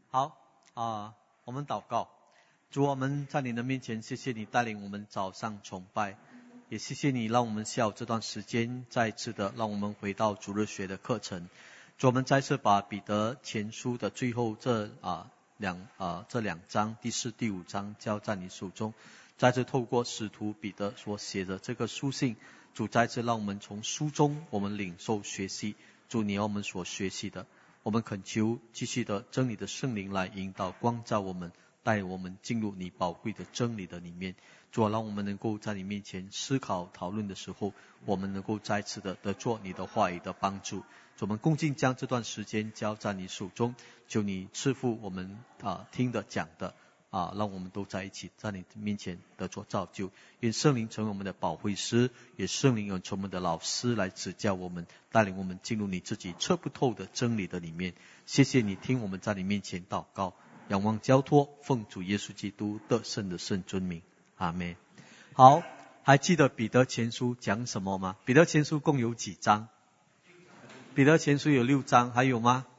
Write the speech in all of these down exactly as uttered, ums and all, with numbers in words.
好啊、呃，我们祷告。主，我们在你的面前，谢谢你带领我们早上崇拜，也谢谢你让我们下午这段时间再次的让我们回到主日学的课程。主，我们再次把彼得前书的最后这啊、呃、两啊、呃、这两章第四、第五章交在你手中，再次透过使徒彼得所写的这个书信，主再次让我们从书中我们领受学习。主，你要我们所学习的，我们恳求继续的真理的圣灵来引导光照我们，带我们进入你宝贵的真理的里面。主啊，让我们能够在你面前思考讨论的时候，我们能够再次的得做你的话语的帮助。主，我们恭敬将这段时间交在你手中，求你赐福我们啊听的讲的啊，让我们都在一起在你面前得做造就。愿圣灵成为我们的保惠师，也圣灵成为我们的老师，来指教我们，带领我们进入你自己测不透的真理的里面。谢谢你听我们在你面前祷告，仰望交托，奉主耶稣基督得胜的圣尊名，阿们。好，还记得彼得前书讲什么吗？彼得前书共有几章？彼得前书有六章，还有吗？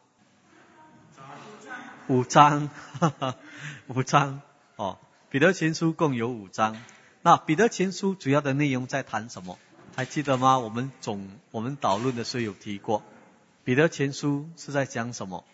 五章，哈哈，五章哦。彼得前书共有五章。那彼得前书主要的内容在谈什么？还记得吗？我们总我们讨论的时候有提过，彼得前书是在讲什么？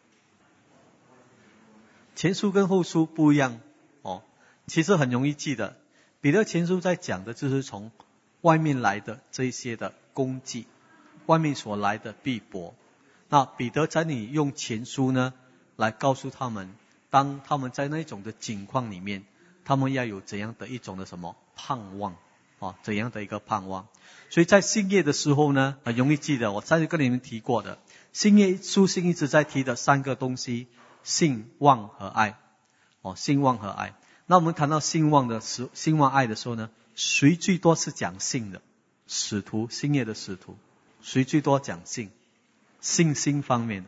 前书跟后书不一样哦，其实很容易记得。彼得前书在讲的就是从外面来的这一些的攻击，外面所来的逼迫。那彼得在你用前书呢，来告诉他们，当他们在那种的境况里面，他们要有怎样的一种的什么盼望啊，怎样的一个盼望。所以在信业的时候呢，很容易记得，我上次跟你们提过的，信业书信一直在提的三个东西：信、望和爱。哦，信、望和爱。那我们谈到信望的时，信望爱的时候呢，谁最多是讲信的？使徒，信业的使徒，谁最多讲信？信心方面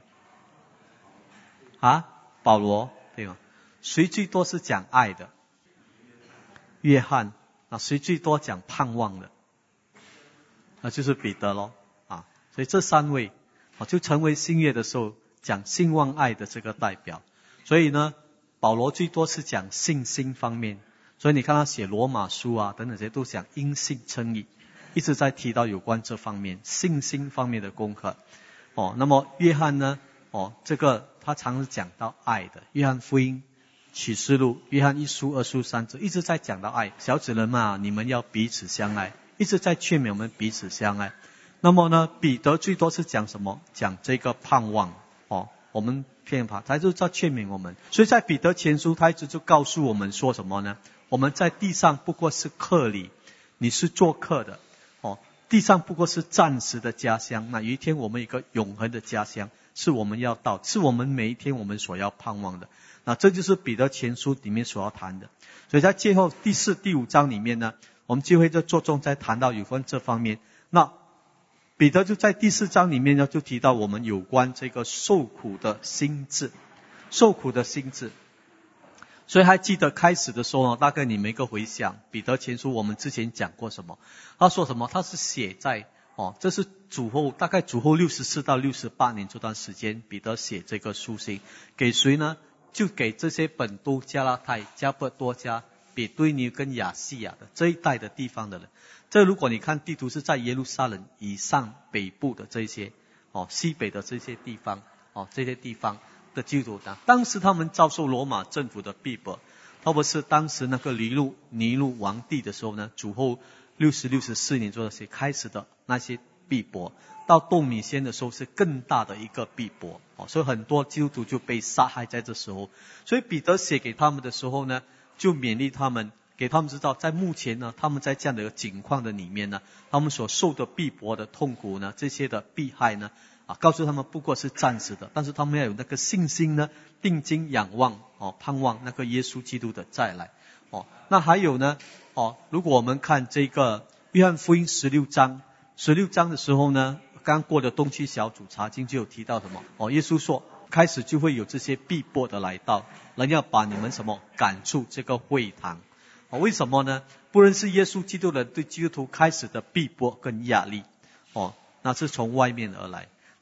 啊，保罗对吗？谁最多是讲爱的？约翰。那谁最多讲盼望的？那就是彼得咯啊。所以这三位啊，就成为信业的时候讲信望爱的这个代表。所以呢，保罗最多是讲信心方面，所以你看他写罗马书啊等等这些都讲因信称义，一直在提到有关这方面信心方面的功课。哦，那么约翰呢？哦，这个他常是讲到爱的。约翰福音、启示录、约翰一书、二书、三书，一直在讲到爱。小子人嘛，你们要彼此相爱，一直在劝勉我们彼此相爱。那么呢，彼得最多是讲什么？讲这个盼望。哦，我们骗他，他就在劝勉我们。所以在彼得前书，他一直就告诉我们说什么呢？我们在地上不过是客旅，你是做客的。哦，地上不过是暂时的家乡，那有一天我们有一个永恒的家乡，是我们要到，是我们每一天我们所要盼望的。那这就是彼得前书里面所要谈的。所以在最后第四、第五章里面呢，我们就会就着重在谈到有关这方面。那彼得就在第四章里面呢，就提到我们有关这个受苦的心志，受苦的心志。所以还记得开始的时候呢，大概你们一个回想，彼得前书我们之前讲过什么？他说什么？他是写在哦，这是主后大概主后六十四到六十八年这段时间，彼得写这个书信给谁呢？就给这些本都、加拉太、加布多加、比堆尼跟亚细亚的这一带的地方的人。这如果你看地图是在耶路撒冷以上北部的这些哦，西北的这些地方哦，这些地方的基督徒，当时他们遭受罗马政府的逼迫，特别是当时那个尼禄尼禄王帝的时候呢，主后六十六十四年左右开始的那些逼迫，到窦米先的时候是更大的一个逼迫哦，所以很多基督徒就被杀害在这时候。所以彼得写给他们的时候呢，就勉励他们，给他们知道，在目前呢，他们在这样的一个境况的里面呢，他们所受的逼迫的痛苦呢，这些的迫害呢，啊，告诉他们不过是暂时的，但是他们要有那个信心呢，定睛仰望哦，盼望那个耶稣基督的再来哦。那还有呢，哦，如果我们看这个约翰福音十六章，十六章的时候呢，刚过的东区小组查经就有提到什么？哦，耶稣说，开始就会有这些逼迫的来到，人要把你们什么赶出这个会堂。哦，为什么呢？不论是耶稣基督人对基督徒开始的逼迫跟压力，哦，那是从外面而来。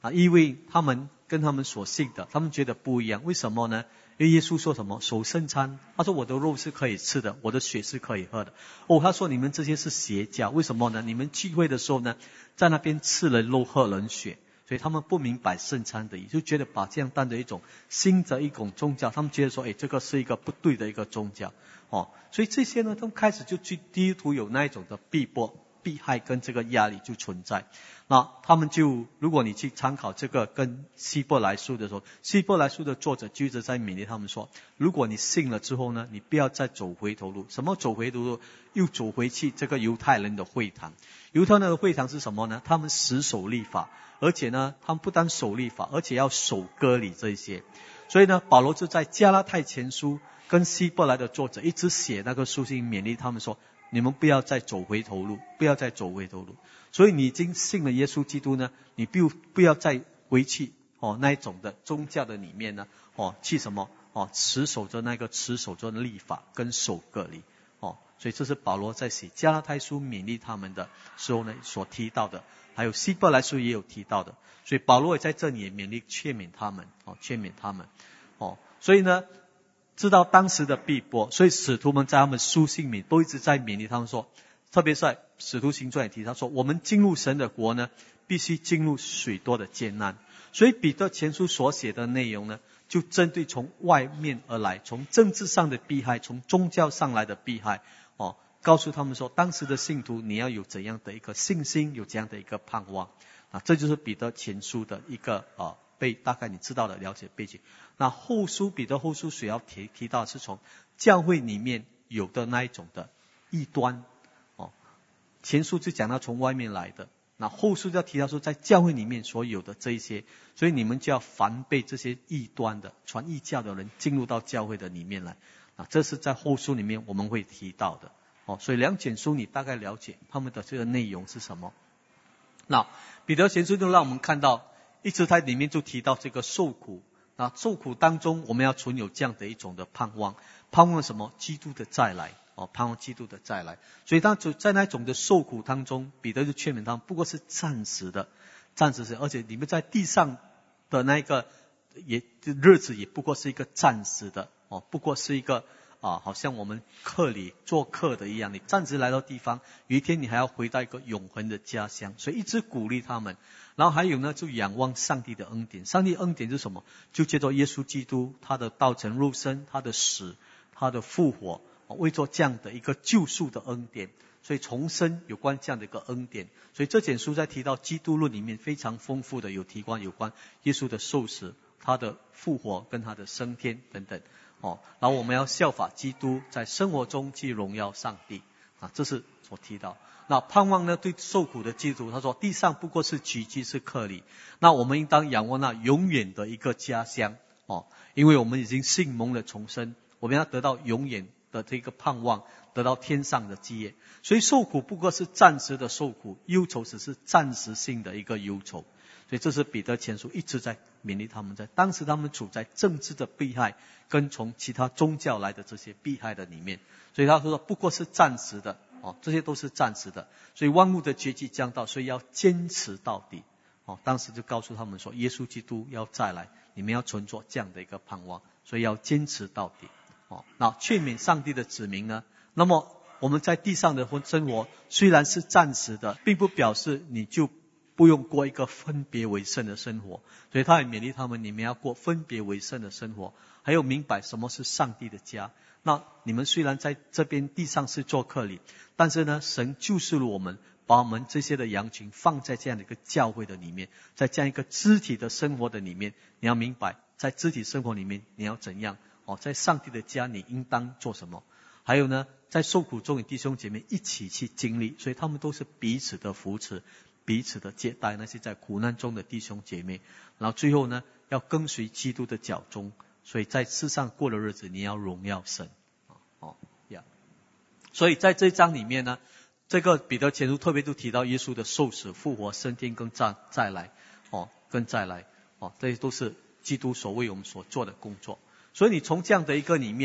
啊，因为他们跟他们所信的，他们觉得不一样。为什么呢？因为耶稣说什么？守圣餐，他说我的肉是可以吃的，我的血是可以喝的。哦，他说你们这些是邪教，为什么呢？你们聚会的时候呢，在那边吃了肉喝人血，所以他们不明白圣餐的意思，就觉得把这样当成一种新的一种宗教，他们觉得说，哎，这个是一个不对的一个宗教。哦，所以这些呢，都开始就对基督徒有那一种的逼迫、迫害跟这个压力就存在。那他们就，如果你去参考这个跟希伯来书的时候，希伯来书的作者就一直在勉励他们说，如果你信了之后呢，你不要再走回头路。什么走回头路？又走回去这个犹太人的会堂。犹太人的会堂是什么呢？他们死守律法，而且呢，他们不单守律法，而且要守割礼这一些。所以呢，保罗就在加拉太前书跟希伯来的作者一直写那个书信，勉励他们说，你们不要再走回头路，不要再走回头路。所以你已经信了耶稣基督呢，你不不要再回去哦那一种的宗教的里面呢，哦去什么哦持守着那个持守着律法跟守割礼哦。所以这是保罗在写加拉太书勉励他们的时候呢所提到的，还有希伯来书也有提到的。所以保罗也在这里也勉励劝勉他们哦，劝勉他们哦。所以呢，知道当时的逼迫，所以使徒们在他们书信里都一直在勉励他们说，特别是在使徒行传也提到说，我们进入神的国呢，必须进入许多的艰难。所以彼得前书所写的内容呢，就针对从外面而来，从政治上的迫害，从宗教上来的迫害哦，告诉他们说，当时的信徒你要有怎样的一个信心，有这样的一个盼望啊，这就是彼得前书的一个呃背，大概你知道的了解背景。那后书彼得后书所要提提到的是从教会里面有的那一种的异端哦，前书就讲到从外面来的，那后书就要提到说在教会里面所有的这一些，所以你们就要防备这些异端的传异教的人进入到教会的里面来啊，这是在后书里面我们会提到的哦。所以两卷书你大概了解他们的这个内容是什么。那彼得前书就让我们看到，一直在里面就提到这个受苦。那受苦当中，我们要存有这样的一种的盼望，盼望什么？基督的再来哦，盼望基督的再来。所以当在那种的受苦当中，彼得就劝勉他们，不过是暂时的，暂时的，而且你们在地上的那个也日子也不过是一个暂时的哦，不过是一个啊，好像我们客里做客的一样，你暂时来到地方，有一天你还要回到一个永恒的家乡，所以一直鼓励他们。然后还有呢，就仰望上帝的恩典。上帝恩典是什么？就借着耶稣基督他的道成肉身，他的死，他的复活，为做这样的一个救赎的恩典。所以重生有关这样的一个恩典。所以这卷书在提到基督论里面非常丰富的有提关有关耶稣的受死，他的复活跟他的升天等等哦。然后我们要效法基督，在生活中去荣耀上帝啊，这是所提到。那盼望呢，对受苦的基督徒，他说地上不过是奇迹，是客里，那我们应当仰望那永远的一个家乡哦，因为我们已经信蒙了重生，我们要得到永远的这个盼望，得到天上的基业。所以受苦不过是暂时的受苦，忧愁只是暂时性的一个忧愁。所以这是彼得前书一直在勉励他们，在当时他们处在政治的迫害跟从其他宗教来的这些迫害的里面，所以他说不过是暂时的哦，这些都是暂时的。所以万物的结局将到，所以要坚持到底哦。当时就告诉他们说，耶稣基督要再来，你们要存着这样的一个盼望，所以要坚持到底哦。那劝勉上帝的子民呢，那么我们在地上的生活虽然是暂时的，并不表示你就不用过一个分别为圣的生活。所以他也勉励他们，你们要过分别为圣的生活，还有明白什么是上帝的家。那你们虽然在这边地上是做客里，但是呢，神救赎了我们，把我们这些的羊群放在这样的一个教会的里面，在这样一个肢体的生活的里面，你要明白在肢体生活里面你要怎样哦，在上帝的家你应当做什么。还有呢，在受苦中与弟兄姐妹一起去经历，所以他们都是彼此的扶持，彼此的接待那些在苦难中的弟兄姐妹。然后最后呢，要跟随基督的脚踪，所以在世上过的日子你要荣耀神哦呀。所以在这一章里面呢，这个彼得前书特别就提到耶稣的受死复活升天跟再再来哦，跟再来哦，这些都是基督所为我们所做的工作。所以你从这样的一个里面呢，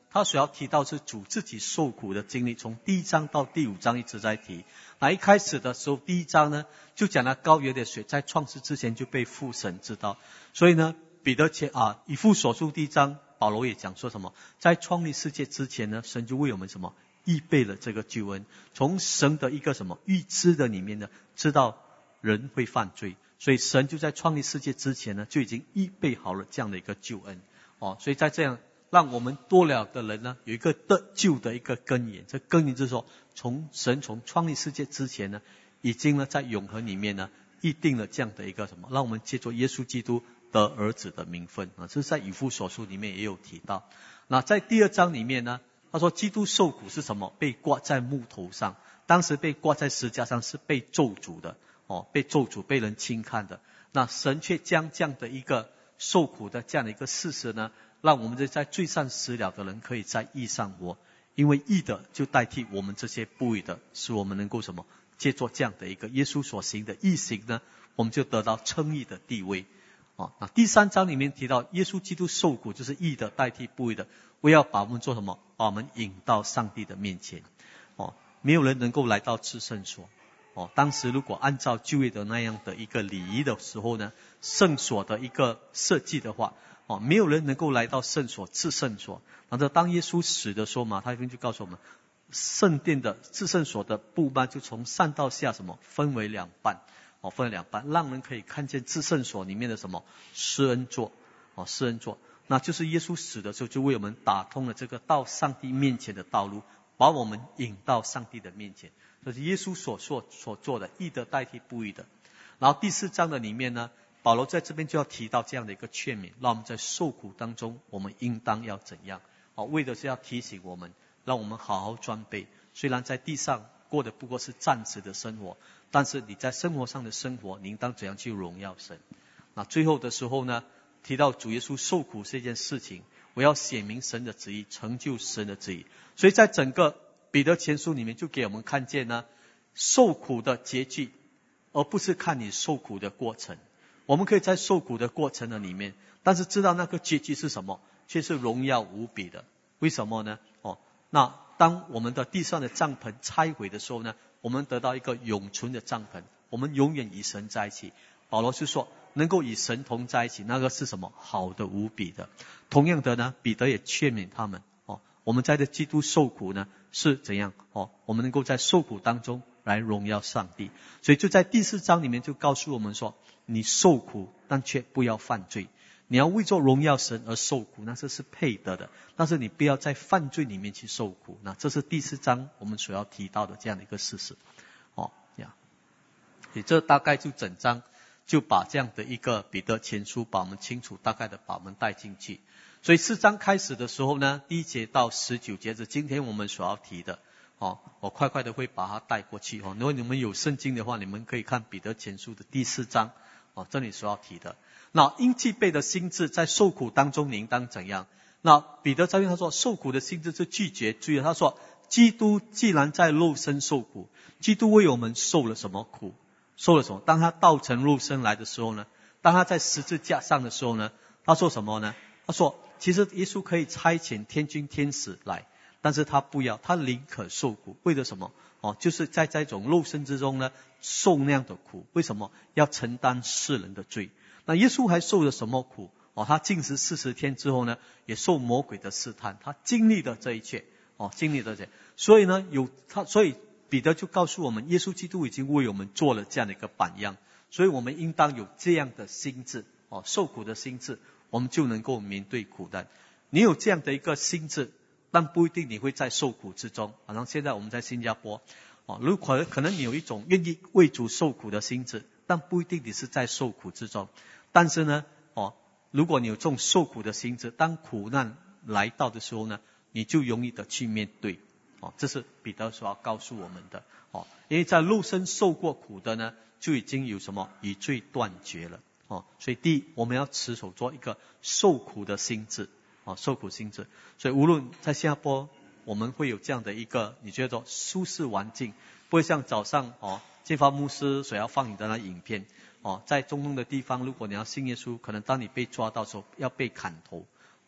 他所要提到是主自己受苦的经历，从第一章到第五章一直在提。那一开始的时候，第一章呢就讲了羔羊的血在创世之前就被父神知道，所以呢彼得前啊以弗所书第一章保罗也讲说什么，在创立世界之前呢，神就为我们什么预备了这个救恩，从神的一个什么预知的里面呢，知道人会犯罪，所以神就在创立世界之前呢，就已经预备好了这样的一个救恩哦，所以在这样让我们多了的人呢，有一个得救的一个根源。这根源就是说，从神从创立世界之前呢，已经呢在永恒里面呢，预定了这样的一个什么，让我们借助耶稣基督得儿子的名分啊，这是在以弗所书里面也有提到。那在第二章里面呢，他说基督受苦是什么？被挂在木头上，当时被挂在十字架上是被咒诅的哦，被咒诅，被人轻看的。那神却将这样的一个受苦的这样的一个事实呢，让我们这在罪上死了的人可以在义上活，因为义的就代替我们这些不义的，使我们能够什么？借助这样的一个耶稣所行的义行呢，我们就得到称义的地位。哦，那第三章里面提到耶稣基督受苦就是义的代替不义的，为要把我们做什么？把我们引到上帝的面前。哦，没有人能够来到至圣所。哦，当时如果按照旧约的那样的一个礼仪的时候呢，圣所的一个设计的话，哦，没有人能够来到圣所至圣所。然后当耶稣死的时候嘛，他就告诉我们，圣殿的至圣所的布幔就从上到下什么分为两半。哦，分为两半，让人可以看见至圣所里面的什么施恩座哦，施恩座，那就是耶稣死的时候就为我们打通了这个到上帝面前的道路，把我们引到上帝的面前。这是耶稣所做所做的，义的代替不义的。然后第四章的里面呢，保罗在这边就要提到这样的一个劝勉，让我们在受苦当中，我们应当要怎样？哦，为的是要提醒我们，让我们好好装备。虽然在地上过的不过是暂时的生活，但是你在生活上的生活，你应当怎样去荣耀神？那最后的时候呢，提到主耶稣受苦这件事情，我要显明神的旨意，成就神的旨意。所以在整个彼得前书里面，就给我们看见呢，受苦的结局，而不是看你受苦的过程。我们可以在受苦的过程的里面，但是知道那个结局是什么，却是荣耀无比的。为什么呢？哦，那当我们的地上的帐篷拆毁的时候呢，我们得到一个永存的帐篷，我们永远与神在一起。保罗是说，能够与神同在一起，那个是什么？好的无比的。同样的呢，彼得也劝勉他们哦，我们在这基督受苦呢是怎样哦？我们能够在受苦当中来荣耀上帝。所以就在第四章里面就告诉我们说，你受苦，但却不要犯罪。你要为做荣耀神而受苦，那这是配得的，但是你不要在犯罪里面去受苦。那这是第四章我们所要提到的这样的一个事实。哦呀，所以这大概就整章就把这样的一个彼得前书把我们清楚大概的把我们带进去。所以四章开始的时候呢，第一节到十九节是今天我们所要提的。哦，我快快的会把它带过去。哦，如果你们有圣经的话，你们可以看彼得前书的第四章。哦，这里所要提的。那因既备的心志在受苦当中，你应当怎样？那彼得在这他说，受苦的心志是拒绝罪。他说，基督既然在肉身受苦，基督为我们受了什么苦？受了什么？当他道成肉身来的时候呢？当他在十字架上的时候呢？他说什么呢？他说，其实耶稣可以差遣天君天使来，但是他不要，他宁可受苦。为了什么？哦，就是在这种肉身之中呢，受那样的苦。为什么？要承担世人的罪。那耶稣还受了什么苦？哦，他禁食四十天之后呢，也受魔鬼的试探，他经历了这一切。哦，经历了这些，所以呢，有他，所以彼得就告诉我们，耶稣基督已经为我们做了这样的一个榜样，所以我们应当有这样的心智。哦，受苦的心智，我们就能够面对苦难。你有这样的一个心智，但不一定你会在受苦之中。好像现在我们在新加坡，哦，如果可能你有一种愿意为主受苦的心智，但不一定你是在受苦之中。但是呢，哦，如果你有这种受苦的心智，当苦难来到的时候呢，你就容易的去面对。哦，这是彼得所要告诉我们的。哦，因为在肉身受过苦的呢，就已经有什么与罪断绝了。哦，所以第一，我们要持守做一个受苦的心智。哦，受苦心智。所以无论在新加坡，我们会有这样的一个你觉得舒适环境，不会像早上哦，建发牧师所要放你的那影片。哦，在中东的地方，如果你要信耶稣，可能当你被抓到的时候要被砍头。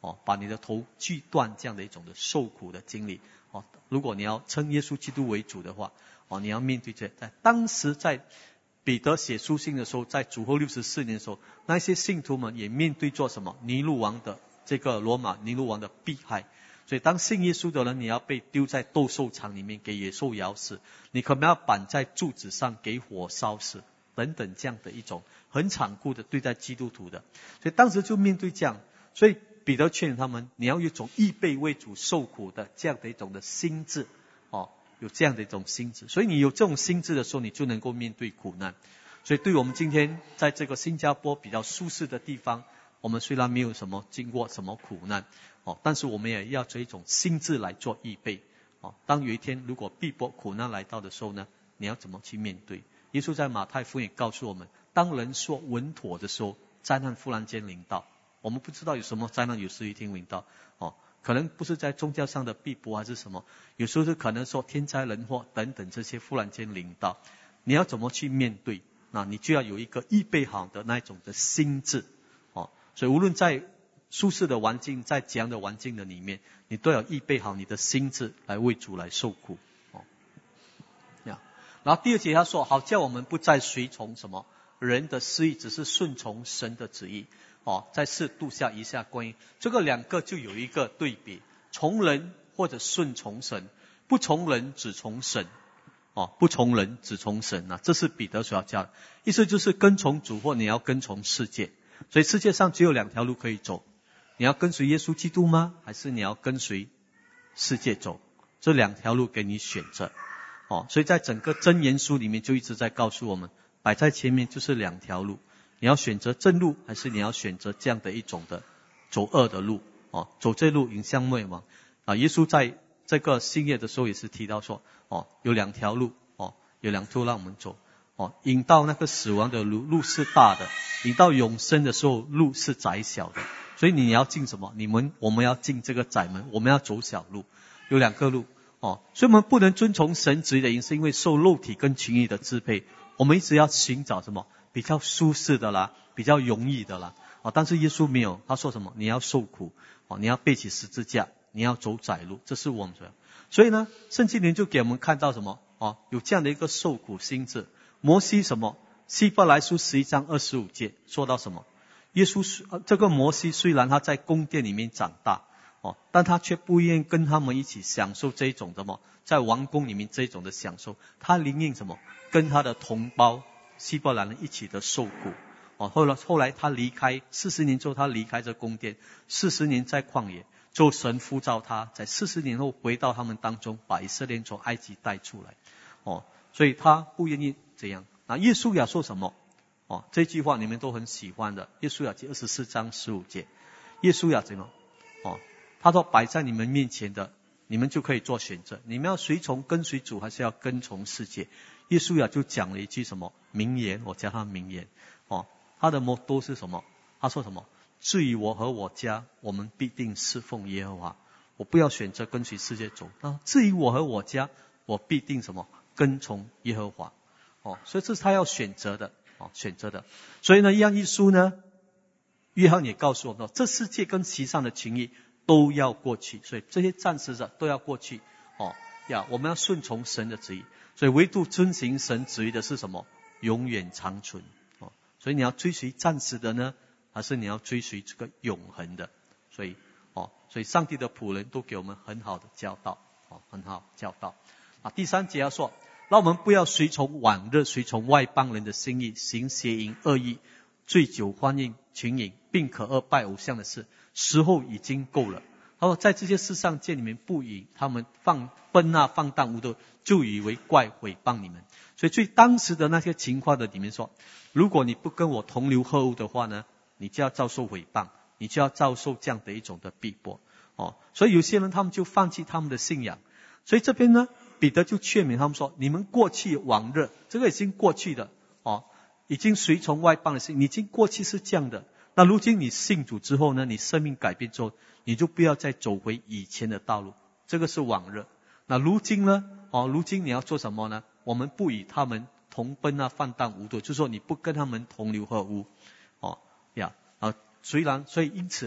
哦，把你的头锯断这样的一种的受苦的经历。哦，如果你要称耶稣基督为主的话，哦，你要面对这。在当时在彼得写书信的时候，在主后六十四年的时候，那些信徒们也面对做什么？尼禄王的这个罗马尼禄王的迫害。所以当信耶稣的人，你要被丢在斗兽场里面给野兽咬死，你可能要绑在柱子上给火烧死，等等这样的一种很残酷的对待基督徒的。所以当时就面对这样，所以彼得劝他们，你要有一种预备为主受苦的这样的一种的心智，哦，有这样的一种心智。所以你有这种心智的时候，你就能够面对苦难。所以对我们今天在这个新加坡比较舒适的地方，我们虽然没有什么经过什么苦难，哦，但是我们也要这一种心智来做预备。哦，当有一天如果逼迫苦难来到的时候呢，你要怎么去面对？耶稣在马太福音也告诉我们，当人说稳妥的时候，灾难忽然间临到。我们不知道有什么灾难有时一天临到，哦，可能不是在宗教上的逼迫还是什么，有时候是可能说天灾人祸等等这些忽然间临到，你要怎么去面对？那你就要有一个预备好的那一种的心智，哦，所以无论在舒适的环境，在怎样的环境的里面，你都要预备好你的心智来为主来受苦，哦，然后第二节他说，好叫我们不再随从什么人的私意，只是顺从神的旨意。哦，再次度下一下关于这个两个就有一个对比，从人或者顺从神，不从人只从神。哦，不从人只从神啊，这是彼得所要教的。意思就是跟从主或你要跟从世界。所以世界上只有两条路可以走，你要跟随耶稣基督吗？还是你要跟随世界走？这两条路给你选择。哦，所以在整个箴言书里面就一直在告诉我们，摆在前面就是两条路。你要选择正路，还是你要选择这样的一种的走恶的路？哦，走这路引向灭亡啊！耶稣在这个新约的时候也是提到说，哦，有两条路，哦，有两条让我们走，哦，引到那个死亡的路，路是大的；引到永生的时候，路是窄小的。所以你要进什么？你们我们要进这个窄门，我们要走小路，有两个路，哦，所以我们不能遵从神旨意的原因，是因为受肉体跟情欲的支配，我们一直要寻找什么？比较舒适的啦，比较容易的啦，哦，但是耶稣没有，他说什么？你要受苦，哦，你要背起十字架，你要走窄路，这是我们说。所以呢，圣经里就给我们看到什么？哦，有这样的一个受苦心智。摩西什么？希伯来书十一章二十五节说到什么？耶稣、呃、这个摩西虽然他在宫殿里面长大，哦，但他却不愿意跟他们一起享受这一种什么，在王宫里面这一种的享受，他宁愿什么？跟他的同胞希伯来人一起的受苦。哦，后来后来他离开四十年之后，他离开这宫殿，四十年在旷野，就神呼召他，在四十年后回到他们当中，把以色列人从埃及带出来。哦，所以他不愿意这样。那耶稣要说什么？哦，这句话你们都很喜欢的。耶稣要记二十四章十五节，耶稣要怎么？哦，他说摆在你们面前的，你们就可以做选择，你们要随从跟随主，还是要跟从世界？耶稣呀就讲了一句什么名言，我叫他名言。哦，他的目都是什么？他说什么？至于我和我家，我们必定侍奉耶和华。我不要选择跟随世界走。那至于我和我家，我必定什么？跟从耶和华。哦，所以这是他要选择的。哦，选择的。所以呢，一样一书呢，约翰也告诉我们说，这世界跟其上的情谊都要过去，所以这些暂时的都要过去。哦呀，我们要顺从神的旨意。所以唯独遵行神旨意的是什么？永远长存。哦，所以你要追随暂时的呢，还是你要追随这个永恒的？所以，哦，所以上帝的仆人都给我们很好的教导，哦，很好教导。啊，第三节要说，那我们不要随从往日，随从外邦人的心意，行邪淫恶意，醉酒欢宴群饮，并可恶拜偶像的事，时候已经够了。他说，在这些事上见你们不以他们放奔啊放荡无度，就以为怪毁谤你们。所以最当时的那些情况的里面说，如果你不跟我同流合污的话呢，你就要遭受毁谤，你就要遭受这样的一种的逼迫。哦，所以有些人他们就放弃他们的信仰。所以这边呢，彼得就劝勉他们说，你们过去往日，这个已经过去的，哦，已经随从外邦的信，已经过去是这样的。那如今你信主之后呢，你生命改变之后，你就不要再走回以前的道路，这个是往日。那如今呢，哦，如今你要做什么呢？我们不与他们同奔啊放荡无度，就是说你不跟他们同流合污。哦呀，啊，虽然所以因此呢，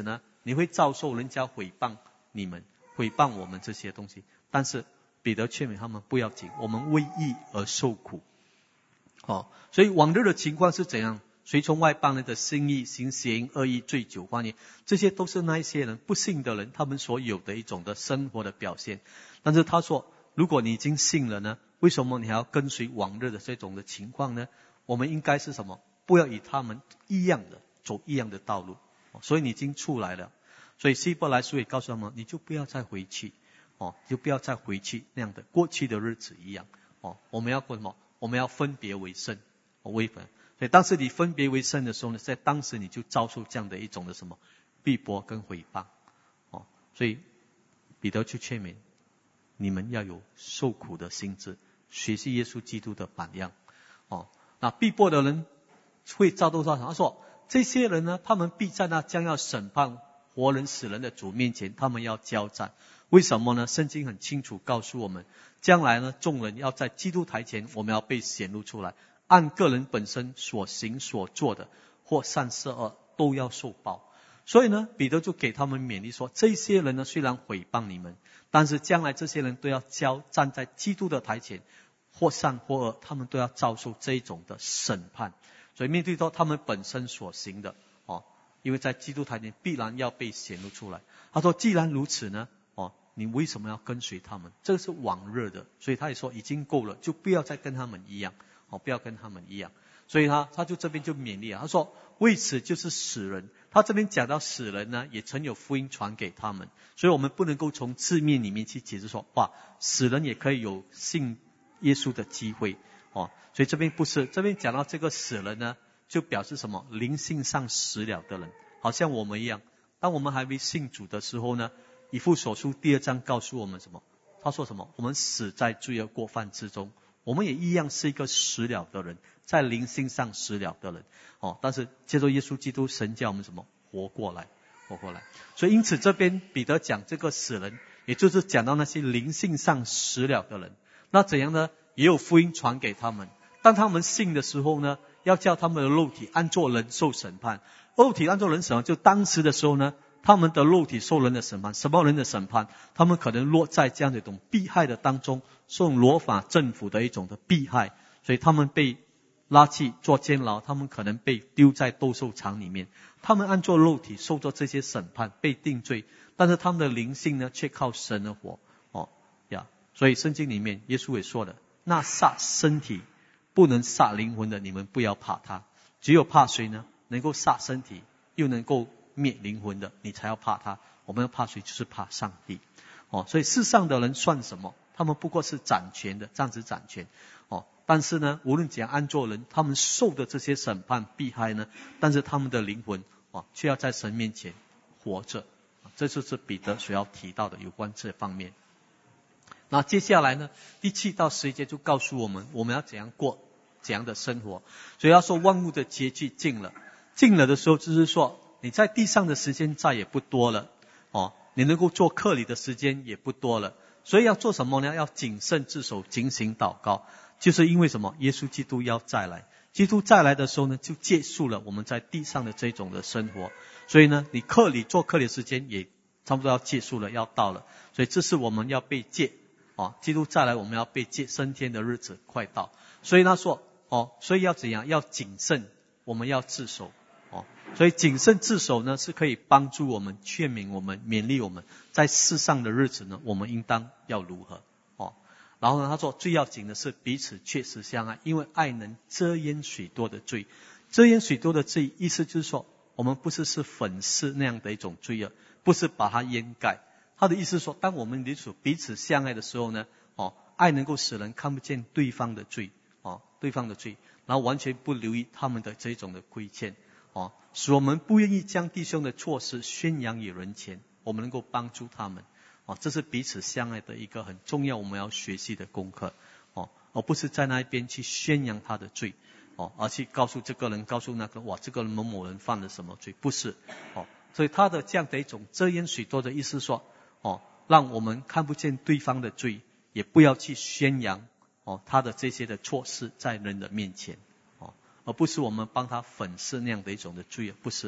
你会遭受人家诽谤你们，诽谤我们这些东西。但是彼得劝勉他们不要紧，我们为义而受苦。哦，所以往日的情况是怎样？随从外邦人的心意，行邪淫、恶意、醉酒、欢宴，这些都是那一些人不信的人他们所有的一种的生活的表现。但是他说，如果你已经信了呢，为什么你还要跟随往日的这种的情况呢？我们应该是什么？不要与他们一样的走一样的道路。所以你已经出来了，所以希伯来书也告诉他们，你就不要再回去，哦，就不要再回去那样的过去的日子一样。哦，我们要过什么？我们要分别为圣，哦，为分。所以当时你分别为圣的时候呢，在当时你就遭受这样的一种的什么逼迫跟诽谤。哦，所以彼得去劝勉你们要有受苦的心志，学习耶稣基督的榜样。哦，那逼迫的人会遭到什么？他说这些人呢，他们必在那将要审判活人死人的主面前，他们要交战。为什么呢？圣经很清楚告诉我们，将来呢，众人要在基督台前，我们要被显露出来，按个人本身所行所做的，或善是恶，都要受报。所以呢，彼得就给他们勉励说，这些人呢，虽然诽谤你们，但是将来这些人都要交站在基督的台前，或善或恶，他们都要遭受这一种的审判。所以面对到他们本身所行的，哦，因为在基督台前必然要被显露出来。他说，既然如此呢，哦，你为什么要跟随他们？这个是往日的，所以他也说已经够了，就不要再跟他们一样，哦，不要跟他们一样。所以他他就这边就勉励啊，他说为此就是死人。他这边讲到死人呢，也曾有福音传给他们，所以我们不能够从字面里面去解释说，哇，死人也可以有信耶稣的机会。哦，所以这边不是，这边讲到这个死人呢，就表示什么？灵性上死了的人，好像我们一样。当我们还没信主的时候呢，以弗所书第二章告诉我们什么？他说什么？我们死在罪恶过犯之中，我们也一样是一个死了的人，在灵性上死了的人。哦，但是接受耶稣基督，神叫我们什么？活过来，活过来。所以因此这边彼得讲这个死人，也就是讲到那些灵性上死了的人。那怎样呢？也有福音传给他们，当他们信的时候呢，要叫他们的肉体按作人受审判。肉体按作人审判，就当时的时候呢，他们的肉体受人的审判。什么人的审判？他们可能落在这样的一种迫害的当中，受罗马政府的一种的迫害，所以他们被拉去做监牢，他们可能被丢在斗兽场里面。他们按作肉体受着这些审判，被定罪，但是他们的灵性呢，却靠神而活。哦呀，所以圣经里面耶稣也说了，那杀身体不能杀灵魂的，你们不要怕他。只有怕谁呢？能够杀身体又能够灭灵魂的，你才要怕他。我们要怕谁？就是怕上帝。哦，所以世上的人算什么？他们不过是掌权的，暂时掌权。哦，但是呢，无论怎样按做人，他们受的这些审判迫害呢，但是他们的灵魂哦，却要在神面前活着。这就是彼得所要提到的有关这方面。那接下来呢，第七到十一节就告诉我们，我们要怎样过怎样的生活。所以要说万物的节期近了，近了的时候，就是说你在地上的时间再也不多了，哦，你能够做客礼的时间也不多了。所以要做什么呢？要谨慎自守，警醒祷告。就是因为什么？耶稣基督要再来，基督再来的时候呢，就结束了我们在地上的这种的生活。所以呢，你客礼做客礼的时间也差不多要结束了，要到了。所以这是我们要被接。哦，基督再来，我们要被接升天的日子快到。所以他说，哦，所以要怎样？要谨慎，我们要自守。哦，所以谨慎自守呢，是可以帮助我们、劝勉我们、勉励我们，在世上的日子呢，我们应当要如何？哦，然后呢，他说最要紧的是彼此确实相爱，因为爱能遮掩许多的罪。遮掩许多的罪，意思就是说，我们不是是粉饰那样的一种罪恶，不是把它掩盖。他的意思是说，当我们彼此彼此相爱的时候呢，哦，爱能够使人看不见对方的罪，哦，对方的罪，然后完全不留意他们的这种的亏欠，哦，使我们不愿意将弟兄的错事宣扬于人前，我们能够帮助他们，哦，这是彼此相爱的一个很重要我们要学习的功课，哦，而不是在那一边去宣扬他的罪，哦，而去告诉这个人，告诉那个，哇，这个人某某人犯了什么罪，不是，哦，所以他的这样的一种遮掩许多的意思说，哦，让我们看不见对方的罪，也不要去宣扬哦他的这些的错事在人的面前，哦，而不是我们帮他粉饰那样的一种的罪，不是，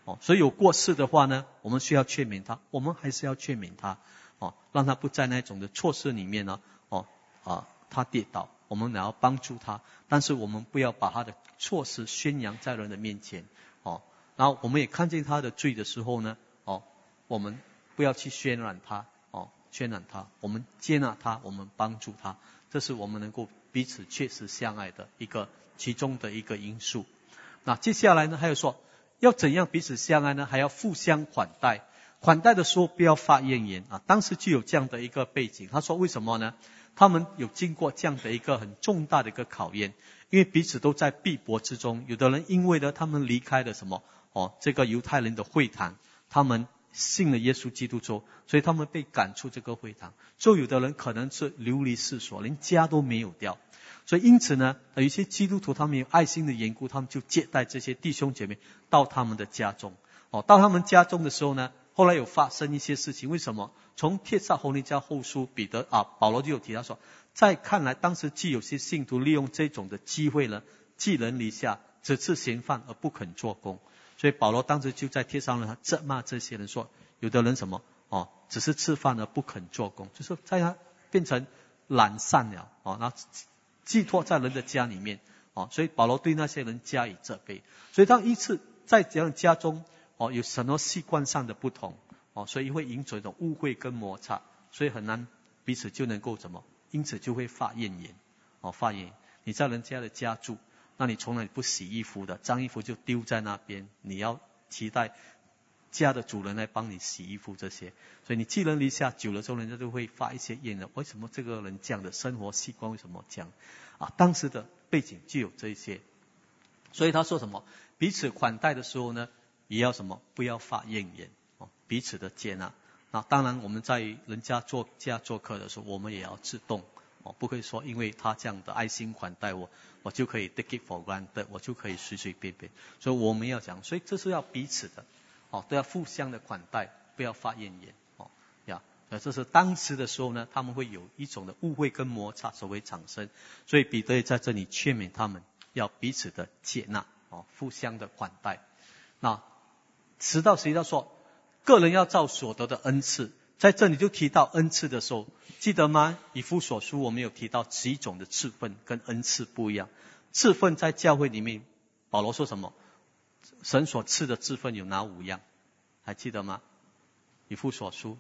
哦，所以有过失的话呢，我们需要劝勉他，我们还是要劝勉他，哦，让他不在那种的错失里面呢，哦啊，他跌倒，我们也要帮助他，但是我们不要把他的错失宣扬在人的面前，哦，然后我们也看见他的罪的时候呢，哦，我们不要去渲染他，哦，渲染他，我们接纳他，我们帮助他，这是我们能够彼此确实相爱的一个其中的一个因素。那接下来呢，还有说要怎样彼此相爱呢？还要互相款待。款待的时候不要发怨言啊。当时就有这样的一个背景，他说为什么呢？他们有经过这样的一个很重大的一个考验，因为彼此都在逼迫之中。有的人因为呢，他们离开了什么哦，这个犹太人的会堂，他们信了耶稣基督之后，所以他们被赶出这个会堂。就有的人可能是流离失所，连家都没有掉。所以因此呢，有一些基督徒他们有爱心的缘故，他们就接待这些弟兄姐妹到他们的家中。哦，到他们家中的时候呢，后来有发生一些事情。为什么？从帖撒罗尼迦后书彼得啊保罗就有提到说，在看来当时既有些信徒利用这种的机会呢，寄人篱下，只吃闲饭而不肯做工。所以保罗当时就在帖撒罗尼迦责骂这些人说，有的人什么哦，只是吃饭而不肯做工，就是在他变成懒散了哦，那寄托在人的家里面哦，所以保罗对那些人加以责备。所以当一次在这样家中哦，有什么习惯上的不同哦，所以会引起一种误会跟摩擦，所以很难彼此就能够怎么，因此就会发怨言哦，发怨言。你在人家的家住，那你从来不洗衣服的，脏衣服就丢在那边，你要期待家的主人来帮你洗衣服这些，所以你寄人篱下久了之后，人家就会发一些怨言，为什么这个人这样的生活习惯为什么这样啊？当时的背景就有这些，所以他说什么？彼此款待的时候呢，也要什么？不要发怨言哦，彼此的接纳。那当然我们在人家做家做客的时候，我们也要自动哦，不可以说因为他这样的爱心款待我，我就可以 take it for granted， 我就可以随随便便。所以我们要讲，所以这是要彼此的哦，都要互相的款待，不要发怨言哦呀。这是当时的时候呢，他们会有一种的误会跟摩擦所谓产生，所以彼得也在这里劝勉他们要彼此的接纳哦，互相的款待。那十到十一章说，个人要照所得的恩赐，在这里就提到恩赐的时候，记得吗？以弗所书我们有提到几种的赐分跟恩赐不一样。赐分在教会里面，保罗说什么？神所赐的赐分有哪五样？还记得吗？以弗所书，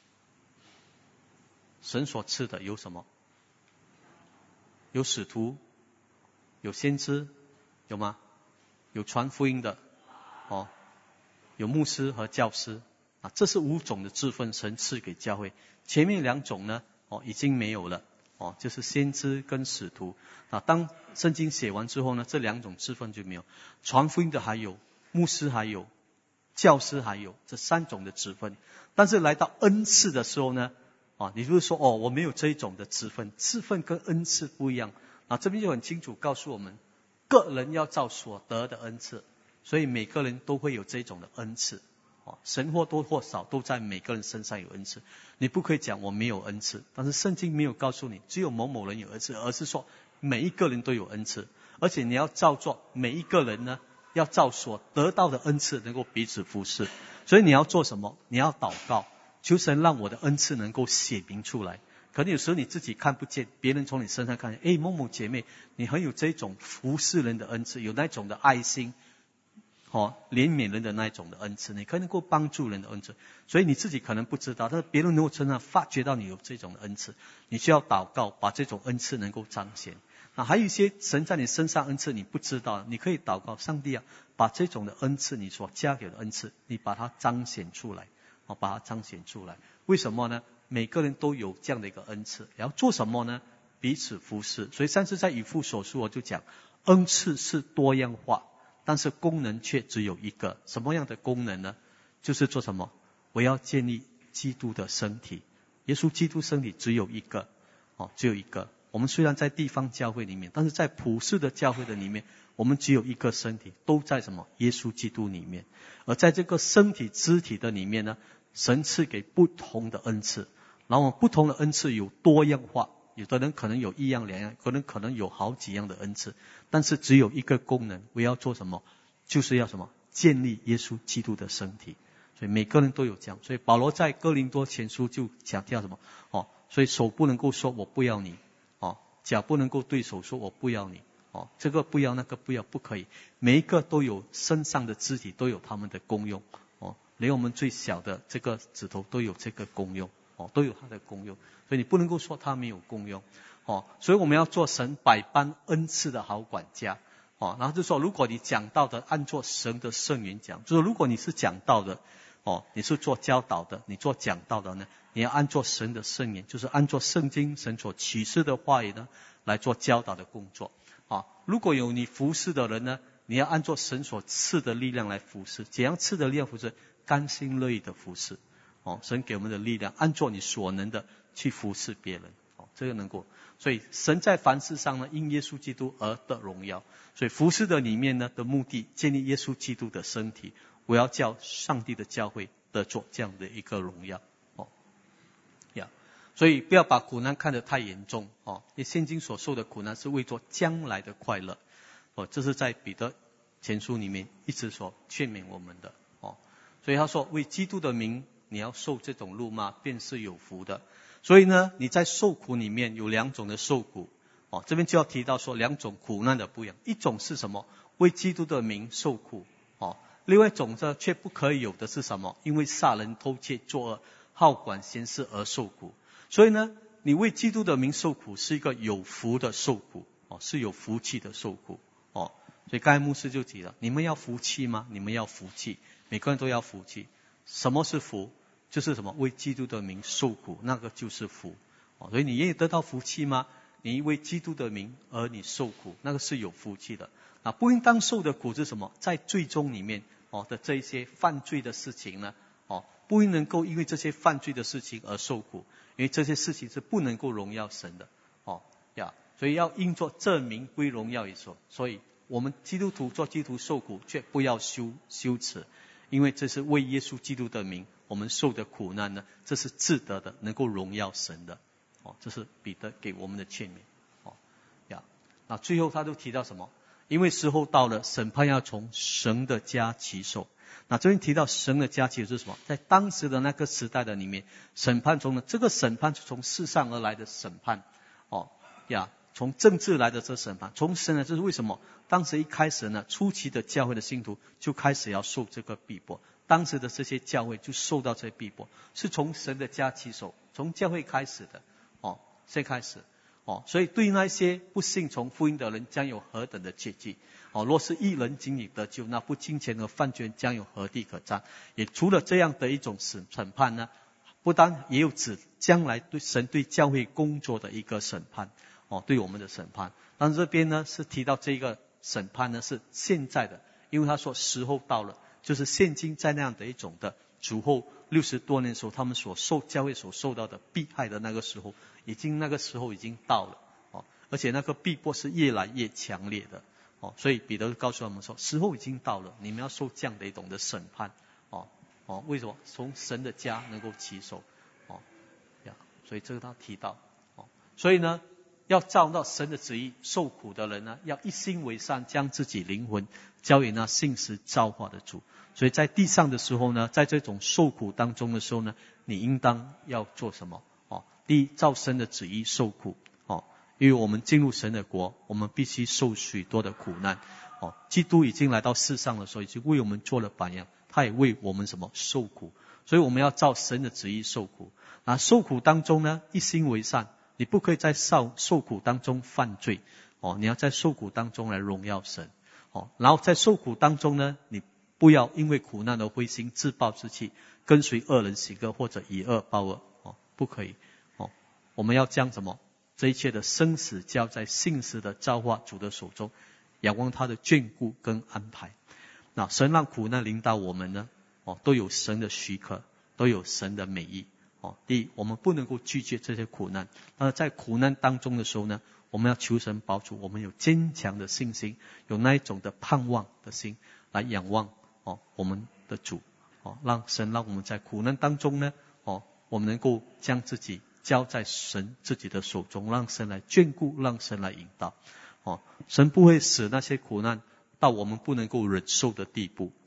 神所赐的有什么？有使徒，有先知，有吗？有传福音的，哦，有牧师和教师啊，这是五种的赐分，神赐给教会。前面两种呢，哦，已经没有了，哦，就是先知跟使徒啊。当圣经写完之后呢，这两种赐分就没有，传福音的还有，牧师还有，教师还有，这三种的职分。但是来到恩赐的时候呢，啊，你就是说哦，我没有这一种的职分，职分跟恩赐不一样啊。这边就很清楚告诉我们，个人要照所得的恩赐，所以每个人都会有这种的恩赐。哦，神或多或少都在每个人身上有恩赐，你不可以讲我没有恩赐，但是圣经没有告诉你只有某某人有恩赐，而是说每一个人都有恩赐，而且你要照做每一个人呢，要照所得到的恩赐能够彼此服侍。所以你要做什么？你要祷告，求神让我的恩赐能够显明出来。可能有时候你自己看不见，别人从你身上看见，诶，某某姐妹你很有这种服侍人的恩赐，有那种的爱心哦，怜悯人的那种的恩赐，你可以能够帮助人的恩赐，所以你自己可能不知道，但是别人能够身上发觉到你有这种的恩赐，你需要祷告，把这种恩赐能够彰显。那还有一些神在你身上恩赐你不知道，你可以祷告上帝啊，把这种的恩赐，你所加给的恩赐，你把它彰显出来，哦，把它彰显出来。为什么呢？每个人都有这样的一个恩赐，然后做什么呢？彼此服侍。所以上次在以弗所书我就讲，恩赐是多样化，但是功能却只有一个。什么样的功能呢？就是做什么？我要建立基督的身体。耶稣基督身体只有一个，哦，只有一个。我们虽然在地方教会里面，但是在普世的教会的里面，我们只有一个身体，都在什么？耶稣基督里面。而在这个身体肢体的里面呢，神赐给不同的恩赐，然后不同的恩赐有多样化，有的人可能有一样两样，可能可能有好几样的恩赐，但是只有一个功能，我要做什么？就是要什么？ 建立耶稣基督的身体。所以每个人都有这样。所以保罗在哥林多前书就强调什么？哦，所以手不能够说我不要你，哦，脚不能够对手说我不要你，哦，这个不要那个不要，不可以。每一个都有身上的肢体都有他们的功用，哦，连我们最小的这个指头都有这个功用，哦，都有它的功用。所以你不能够说它没有功用，哦，所以我们要做神百般恩赐的好管家。哦，然后就说，如果你讲道的，按做神的圣言讲，就是如果你是讲道的，哦，你是做教导的，你做讲道的呢，你要按做神的圣言，就是按做圣经神所启示的话语呢，来做教导的工作。啊，如果有你服侍的人呢，你要按做神所赐的力量来服侍。怎样赐的力量服侍？甘心乐意的服侍。哦，神给我们的力量，按做你所能的去服侍别人。哦，这个能够。所以神在凡事上呢，因耶稣基督而得荣耀。所以服侍的里面呢的目的，建立耶稣基督的身体。我要叫上帝的教会得做这样的一个荣耀。哦，呀，所以不要把苦难看得太严重。哦，因为现今所受的苦难是为做将来的快乐。哦，这是在彼得前书里面一直所劝勉我们的。哦，所以他说，为基督的名，你要受这种辱骂，便是有福的。所以呢，你在受苦里面有两种的受苦。哦，这边就要提到说两种苦难的不一样。一种是什么？为基督的名受苦。哦，另外一种这却不可以有的是什么？因为杀人、偷窃、作恶、好管闲事而受苦。所以呢，你为基督的名受苦是一个有福的受苦。哦，是有福气的受苦。哦，所以刚才牧师就提了，你们要福气吗？你们要福气，每个人都要福气。什么是福？就是什么？为基督的名受苦，那个就是福。哦，所以你愿意得到福气吗？你为基督的名而你受苦，那个是有福气的。那不应当受的苦是什么？在罪中里面哦的这一些犯罪的事情呢？哦，不应能够因为这些犯罪的事情而受苦，因为这些事情是不能够荣耀神的。哦呀，所以要应作这名归荣耀于所。所以我们基督徒做基督徒受苦，却不要羞羞耻，因为这是为耶稣基督的名，我们受的苦难呢，这是值得的，能够荣耀神的。哦，这是彼得给我们的劝勉。哦呀，那最后他都提到什么？因为时候到了，审判要从神的家起手。那这边提到神的家起手是什么？在当时的那个时代的里面，审判中呢，这个审判是从世上而来的审判。哦呀，从政治来的这审判，从神呢，这是为什么？当时一开始呢，初期的教会的信徒就开始要受这个逼迫，当时的这些教会就受到这些逼迫，是从神的家起手，从教会开始的。哦，先开始。哦，所以对那些不信从福音的人将有何等的切记。哦，若是一人仅以得救，那不敬虔和犯罪将有何地可占？也除了这样的一种审审判呢，不单也有指将来对神对教会工作的一个审判。哦，对我们的审判。但是这边呢是提到这个审判呢是现在的，因为他说时候到了，就是现今在那样的一种的主后六十多年的时候，他们所受教会所受到的迫害的那个时候，已经那个时候已经到了。哦，而且那个逼迫是越来越强烈的。哦，所以彼得告诉他们说，时候已经到了，你们要受这样的一种的审判。哦哦，为什么？从神的家能够起手。哦呀，所以这个他提到。哦，所以呢，要照到神的旨意受苦的人呢，要一心为善，将自己灵魂交给那信实造化的主。所以在地上的时候呢，在这种受苦当中的时候呢，你应当要做什么？哦，第一，照神的旨意受苦。哦，因为我们进入神的国，我们必须受许多的苦难。哦，基督已经来到世上的时候，已经为我们做了榜样，他也为我们什么受苦。所以我们要照神的旨意受苦。啊，受苦当中呢，一心为善。你不可以在受受苦当中犯罪。哦，你要在受苦当中来荣耀神。哦，然后在受苦当中呢，你不要因为苦难而灰心自暴自弃，跟随恶人行恶，或者以恶报恶。哦，不可以。哦，我们要将什么？这一切的生死交在信实的造化主的手中，仰望他的眷顾跟安排。那神让苦难临到我们呢？哦，都有神的许可，都有神的美意。哦，第一，我们不能够拒绝这些苦难。那在苦难当中的时候呢，我们要求神保主，我们有坚强的信心，有那一种的盼望的心来仰望哦我们的主。哦，让神让我们在苦难当中呢，哦，我们能够将自己交在神自己的手中，让神来眷顾，让神来引导。哦，神不会使那些苦难到我们不能够忍受的地步。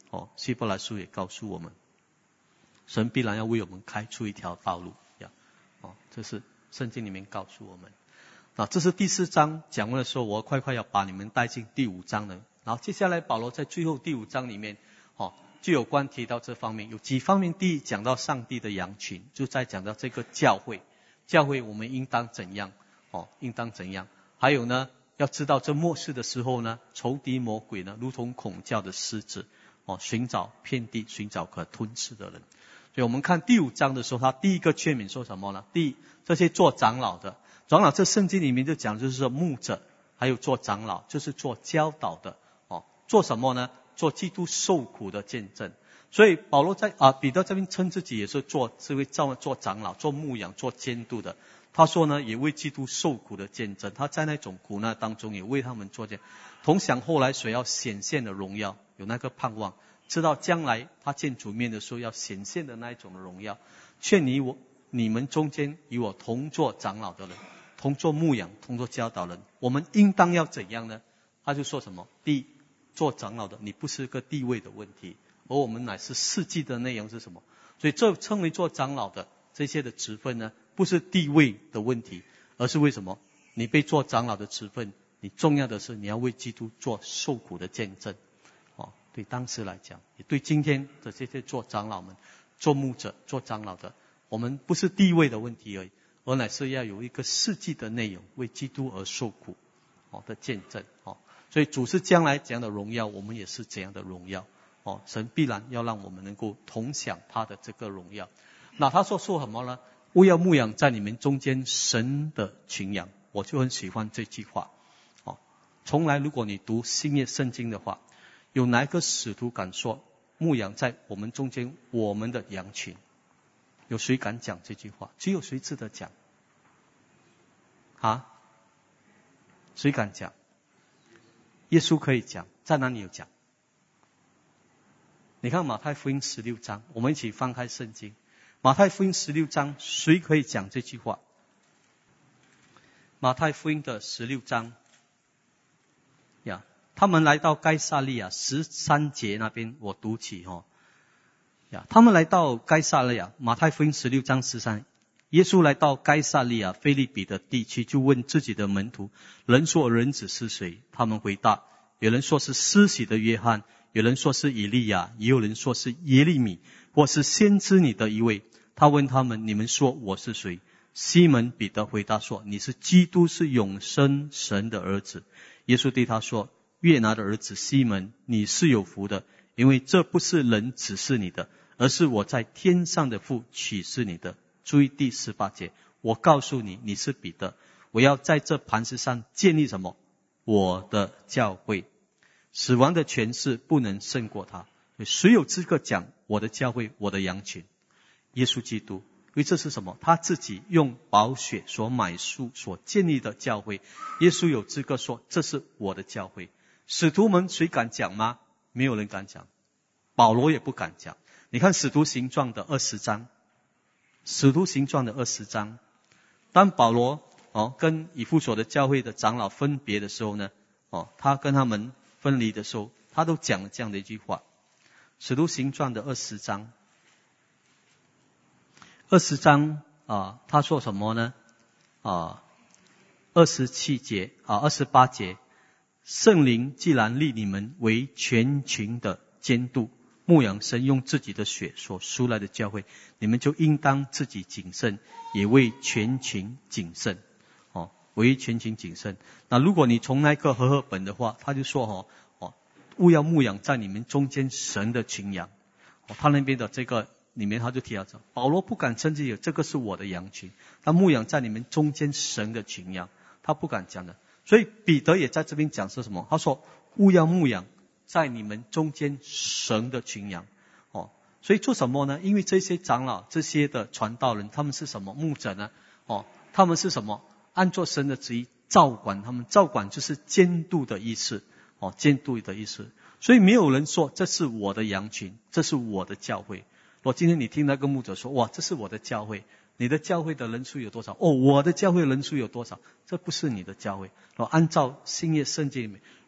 哦，希伯来书也告诉我们，神必然要为我们开出一条道路呀。哦，这是圣经里面告诉我们。啊，这是第四章讲完的时候，我快快要把你们带进第五章了。然后接下来保罗在最后第五章里面，哦，就有关提到这方面，有几方面。第一，讲到上帝的羊群，就在讲到这个教会，教会我们应当怎样，哦，应当怎样。还有呢，要知道这末世的时候呢，仇敌魔鬼呢，如同恐叫的狮子，哦，寻找遍地寻找可吞噬的人。所以我们看第五章的时候，他第一个劝勉说什么呢？第一，这些做长老的，长老这圣经里面就讲，就是说牧者，还有做长老，就是做教导的，哦，做什么呢？做基督受苦的见证。所以保罗在啊彼得这边称自己也是做这位做做长老、做牧养、做监督的。他说呢，也为基督受苦的见证。他在那种苦难当中，也为他们做见，同享后来所要显现的荣耀，有那个盼望。知道将来他见主面的时候要显现的那一种荣耀。劝你我你们中间与我同做长老的人，同做牧养，同做教导人，我们应当要怎样呢？他就说什么？第一，做长老的，你不是个地位的问题，而我们乃是实际的内容是什么？所以这称为做长老的这些的职分呢，不是地位的问题，而是为什么？你被做长老的职分，你重要的是你要为基督做受苦的见证。哦，对当时来讲，也对今天的这些做长老们、做牧者、做长老的，我们不是地位的问题而已，而乃是要有一个实际的内容，为基督而受苦哦的见证哦。所以主是将来怎样的荣耀，我们也是怎样的荣耀哦。神必然要让我们能够同享他的这个荣耀。那他说说什么呢？为要牧养在你们中间神的群羊，我就很喜欢这句话哦。从来如果你读新约圣经的话，有哪一个使徒敢说牧养在我们中间我们的羊群？有谁敢讲这句话？只有谁值得讲啊？谁敢讲？耶稣可以讲，在哪里有讲？你看马太福音十六章，我们一起翻开圣经。马太福音十六章，谁可以讲这句话？马太福音的十六章呀，他们来到该撒利亚十三节那边，我读起哦。呀，他们来到该撒利亚，马太福音十六章十三，耶稣来到该撒利亚腓立比的地区，就问自己的门徒：人说人子是谁？他们回答：有人说是施洗的约翰，有人说是以利亚，也有人说是耶利米，或是先知里的一位。他问他们：你们说我是谁？西门彼得回答说：你是基督，是永生神的儿子。耶稣对他说：约拿的儿子西门，你是有福的，因为这不是人指示你的，而是我在天上的父启示你的。注意第十八节，我告诉你，你是彼得，我要在这磐石上建立什么？我的教会，死亡的权势不能胜过他。谁有资格讲我的教会，我的羊群？耶稣基督。因为这是什么？他自己用宝血所买赎所建立的教会，耶稣有资格说这是我的教会。使徒们谁敢讲吗？没有人敢讲，保罗也不敢讲。你看使徒行传的二十章，使徒行传的二十章，当保罗哦跟以弗所的教会的长老分别的时候呢，哦他跟他们分离的时候，他都讲了这样的一句话。使徒行传的二十章，二十章啊，他说什么呢？啊，二十七节啊，二十八节，圣灵既然立你们为全群的监督，牧养神用自己的血所赎来的教会，你们就应当自己谨慎，也为全群谨慎。哦，为全群谨慎。那如果你从那个和合本的话，他就说哦哦，务要牧养在你们中间神的群羊。哦，他那边的这个里面他就提到这，保罗不敢称自己这个是我的羊群，他牧养在你们中间神的群羊，他不敢讲的。所以彼得也在这边讲是什么？他说务要牧养在你们中间神的群羊。哦，所以做什么呢？因为这些长老这些的传道人，他们是什么？牧者呢？哦，他们是什么？按照神的旨意照管他们，照管就是监督的意思。哦，监督的意思。所以没有人说这是我的羊群，这是我的教会。若今天你听那个牧者说，哇，这是我的教会，你的教会的人数有多少？哦，我的教会人数有多少？这不是你的教会。若按照新约圣经里面，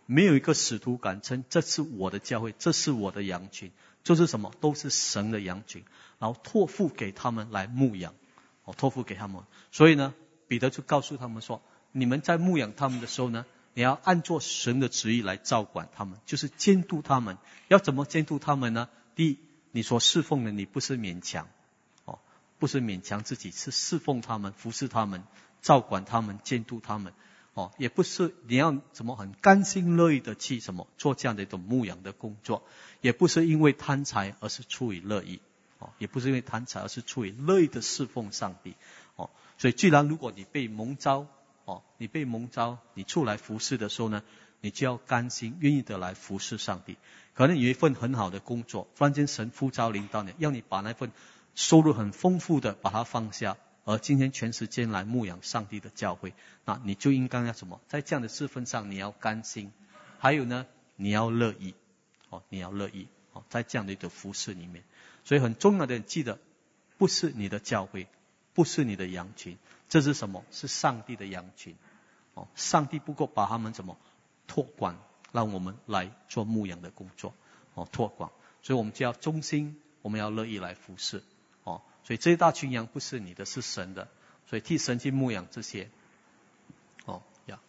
没有一个使徒敢称这是我的教会，这是我的羊群，就是什么，都是神的羊群，然后托付给他们来牧养，哦，托付给他们。所以呢，彼得就告诉他们说，你们在牧养他们的时候呢，你要按照神的旨意来照管他们，就是监督他们。要怎么监督他们呢？第一，你所侍奉的，你不是勉强，哦，不是勉强自己，是侍奉他们，服侍他们，照管他们，监督他们。哦，也不是你要怎么很甘心乐意的去什么做这样的一种牧养的工作，也不是因为贪财，而是出于乐意。哦，也不是因为贪财，而是出于乐意的侍奉上帝。哦，所以既然如果你被蒙召，哦，你被蒙召，你出来服侍的时候呢，你就要甘心愿意的来服侍上帝。可能有一份很好的工作，突然间神呼召领导你，要你把那份收入很丰富的把它放下，而今天全时间来牧养上帝的教会，那你就应该要什么？在这样的事份上你要甘心，还有呢，你要乐意，哦，你要乐意，哦，在这样的一个服事里面。所以很重要的，记得，不是你的教会，不是你的羊群，这是什么？是上帝的羊群。哦，上帝不过把他们怎么托管，让我们来做牧养的工作，哦，托管。所以我们就要忠心，我们要乐意来服事。哦，所以这一大群羊不是你的，是神的，所以替神去牧养这些。哦呀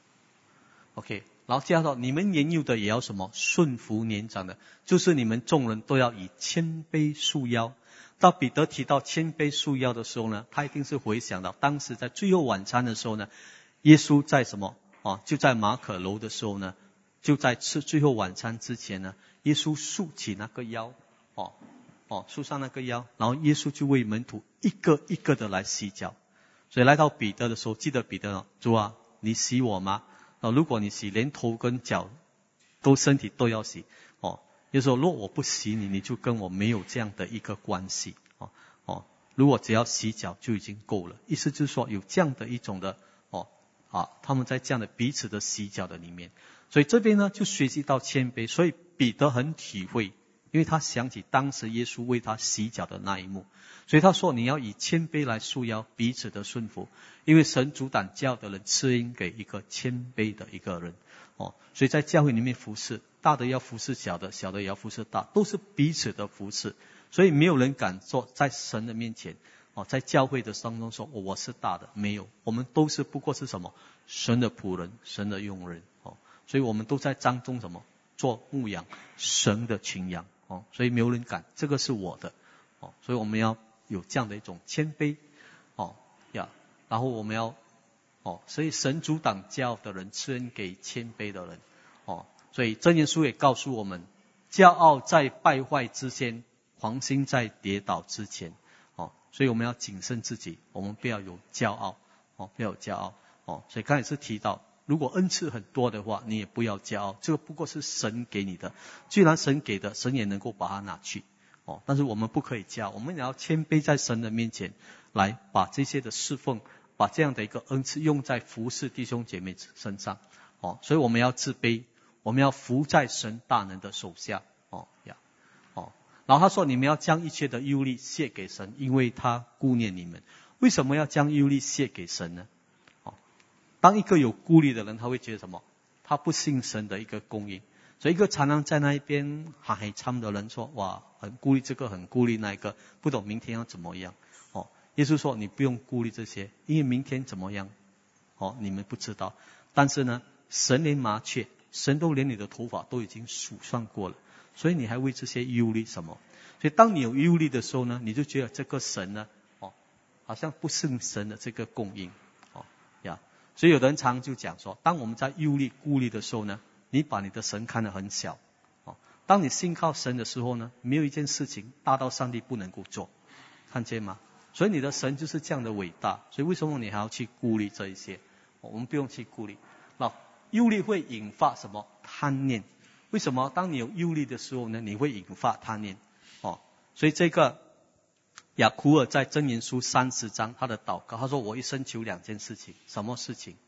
，OK， 然后接着说，你们年幼的也要什么？顺服年长的，就是你们众人都要以谦卑束腰。到彼得提到谦卑束腰的时候呢，他一定是回想到当时在最后晚餐的时候呢，耶稣在什么？哦，就在马可楼的时候呢，就在吃最后晚餐之前呢，耶稣束起那个腰，哦。哦，束上那个腰，然后耶稣就为门徒一个一个的来洗脚。所以来到彼得的时候，记得彼得，主啊，你洗我吗？哦，如果你洗，连头跟脚都身体都要洗。哦，耶稣说，若我不洗你，你就跟我没有这样的一个关系。哦哦，如果只要洗脚就已经够了。意思就是说，有这样的一种的哦啊，他们在这样的彼此的洗脚的里面，所以这边呢就学习到谦卑。所以彼得很体会。因为他想起当时耶稣为他洗脚的那一幕，所以他说你要以谦卑来束腰，彼此的顺服。因为神主胆教的人赐恩给一个谦卑的一个人。哦，所以在教会里面服侍，大的要服侍小的，小的也要服侍大，都是彼此的服侍。所以没有人敢说在神的面前，哦，在教会的当中说、哦、我是大的，没有，我们都是不过是什么？神的仆人，神的用人。哦，所以我们都在当中什么？做牧养神的群羊。哦，所以没有人敢，这个是我的。哦，所以我们要有这样的一种谦卑。哦呀，然后我们要，哦，所以神阻挡骄傲的人，赐恩给谦卑的人。哦，所以箴言书也告诉我们，骄傲在败坏之前，狂心在跌倒之前。哦，所以我们要谨慎自己，我们不要有骄傲。哦，不要有骄傲。哦，所以刚才是提到，如果恩赐很多的话，你也不要骄傲，这个不过是神给你的。既然神给的，神也能够把它拿去。哦，但是我们不可以骄傲，我们也要谦卑在神的面前，来把这些的侍奉，把这样的一个恩赐用在服侍弟兄姐妹身上。哦，所以我们要自卑，我们要服在神大能的手下。哦呀，哦，然后他说，你们要将一切的忧虑卸给神，因为他顾念你们。为什么要将忧虑卸给神呢？当一个有顾虑的人，他会觉得什么？他不信神的一个供应。所以一个常常在那一边喊海参的人说，哇，很顾虑这个，很顾虑那一个，不懂明天要怎么样。哦，耶稣说你不用顾虑这些，因为明天怎么样，哦，你们不知道。但是呢，神连麻雀，神都连你的头发都已经数算过了，所以你还为这些忧虑什么？所以当你有忧虑的时候呢，你就觉得这个神呢，哦，好像不是神的这个供应。哦呀。所以有的人常就讲说，当我们在忧虑顾虑的时候呢，你把你的神看得很小。哦，当你信靠神的时候呢，没有一件事情大到上帝不能够做，看见吗？所以你的神就是这样的伟大。所以为什么你还要去顾虑这一些？哦，我们不用去顾虑。那忧虑会引发什么？贪念。为什么？当你有忧虑的时候呢，你会引发贪念。哦，所以这个雅库尔在箴言书三十章他的祷告，他说我一生求两件事情。什么事情？